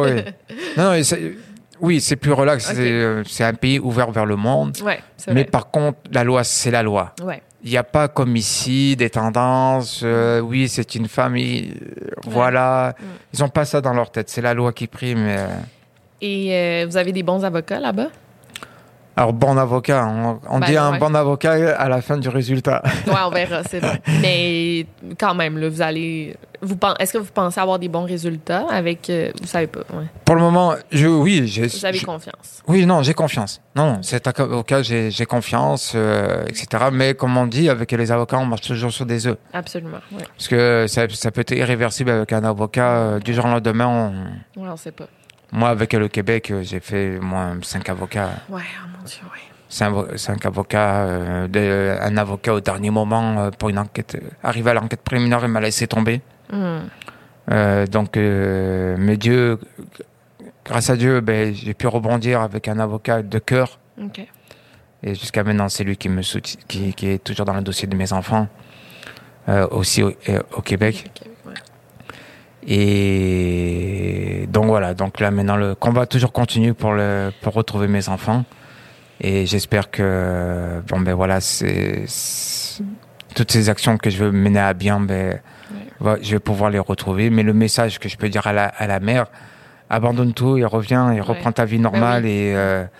Oui, c'est plus relax. Okay. C'est un pays ouvert vers le monde. Ouais, c'est mais vrai. par contre, la loi, c'est la loi. Ouais. Il n'y a pas comme ici des tendances. Oui, c'est une famille. Voilà. Ils n'ont pas ça dans leur tête. C'est la loi qui prime. Et vous avez des bons avocats là-bas? Alors, bon avocat, on dit un bon avocat à la fin du résultat. Oui, on verra, c'est vrai. Mais quand même, là, est-ce que vous pensez avoir des bons résultats avec... vous savez pas, ouais. Pour le moment, oui. Vous avez confiance? Oui, non, j'ai confiance. Non, cet avocat, j'ai confiance, etc. Mais comme on dit, avec les avocats, on marche toujours sur des œufs. Absolument, oui. Parce que ça peut être irréversible avec un avocat. Du jour au lendemain, Oui, on sait pas. Moi, avec le Québec, j'ai fait 5 avocats. Ouais, oh mon Dieu, oui. 5 avocats, un avocat au dernier moment pour une enquête, arrivé à l'enquête préliminaire, il m'a laissé tomber. Donc, mais grâce à Dieu, j'ai pu rebondir avec un avocat de cœur. Okay. Et jusqu'à maintenant, c'est lui qui me soutient, qui est toujours dans le dossier de mes enfants, aussi au Québec. Ouais. Et donc voilà, donc là maintenant le combat toujours continue pour retrouver mes enfants. Et j'espère que toutes ces actions que je veux mener à bien, je vais pouvoir les retrouver. Mais le message que je peux dire à la mère, abandonne tout et reviens et reprends ta vie normale et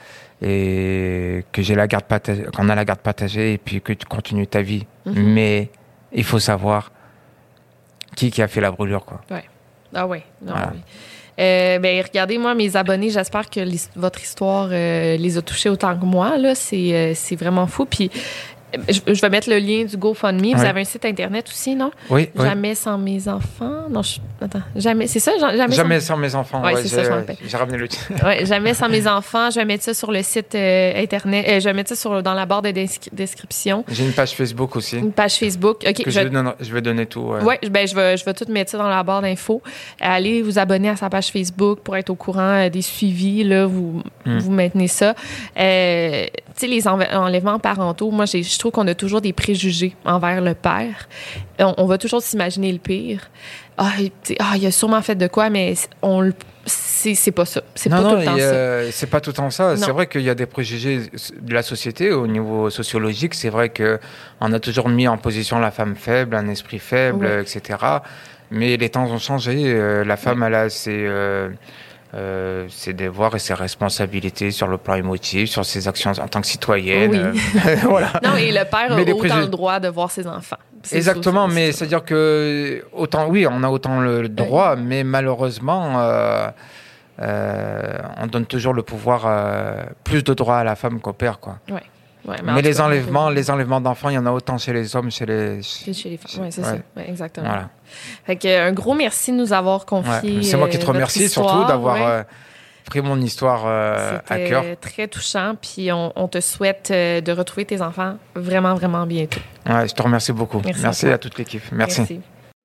que qu'on a la garde partagée et puis que tu continues ta vie. Mais il faut savoir qui a fait la brûlure, quoi. Ouais. Ah oui. Voilà. Oui. Regardez, moi, mes abonnés, j'espère que votre histoire les a touchés autant que moi. Là, c'est vraiment fou. Puis, je vais mettre le lien du GoFundMe. Vous avez un site Internet aussi, non? Oui. Jamais sans mes enfants. Non, jamais. C'est ça? Jamais sans mes enfants. Oui, c'est ça, je m'en rappelle. J'ai ramené le titre. Oui, jamais sans mes enfants. Je vais mettre ça sur le site Internet. Je vais mettre ça dans la barre de description. J'ai une page Facebook aussi. Une page Facebook. OK. Je vais donner tout. Oui, je vais tout mettre ça dans la barre d'infos. Allez vous abonner à sa page Facebook pour être au courant des suivis. Là, vous maintenez ça. Tu sais, les enlèvements parentaux, moi, je trouve qu'on a toujours des préjugés envers le père. On va toujours s'imaginer le pire. Il a sûrement fait de quoi, mais c'est pas ça. C'est pas tout le temps ça. C'est pas tout le temps ça. Non. C'est vrai qu'il y a des préjugés de la société au niveau sociologique. C'est vrai qu'on a toujours mis en position la femme faible, un esprit faible, etc. Mais les temps ont changé. La femme, elle a ses devoirs et ses responsabilités sur le plan émotif, sur ses actions en tant que citoyenne. Oui. Voilà. Non, et le père a autant le droit de voir ses enfants. Exactement, mais c'est-à-dire que on a autant le droit, mais malheureusement, on donne toujours le pouvoir, plus de droits à la femme qu'au père, quoi. Ouais. Ouais, mais les enlèvements d'enfants, il y en a autant chez les hommes, chez les femmes. Oui, c'est ça. Ouais, exactement. Voilà. Fait que, un gros merci de nous avoir confié. C'est moi qui te remercie surtout d'avoir pris mon histoire à cœur. C'était très touchant. Puis on te souhaite de retrouver tes enfants vraiment, vraiment bientôt. Ouais, je te remercie beaucoup. Merci à toute l'équipe. Merci.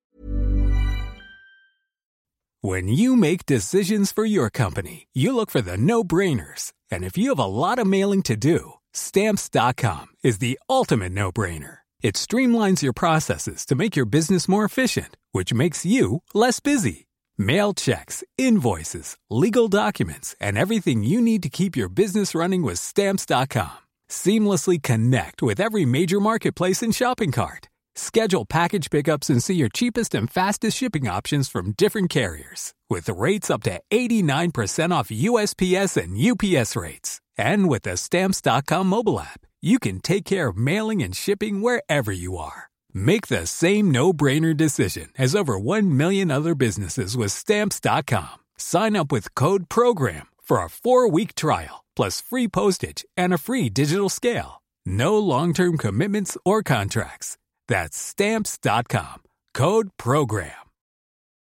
When you make decisions for your company, you look for the no-brainers. And if you have a lot of mailing to do, Stamps.com is the ultimate no-brainer. It streamlines your processes to make your business more efficient, which makes you less busy. Mail checks, invoices, legal documents, and everything you need to keep your business running with Stamps.com. Seamlessly connect with every major marketplace and shopping cart. Schedule package pickups and see your cheapest and fastest shipping options from different carriers, with rates up to 89% off USPS and UPS rates. And with the Stamps.com mobile app, you can take care of mailing and shipping wherever you are. Make the same no-brainer decision as over 1 million other businesses with Stamps.com. Sign up with code PROGRAM for a 4-week trial, plus free postage and a free digital scale. No long-term commitments or contracts. That's Stamps.com. Code PROGRAM.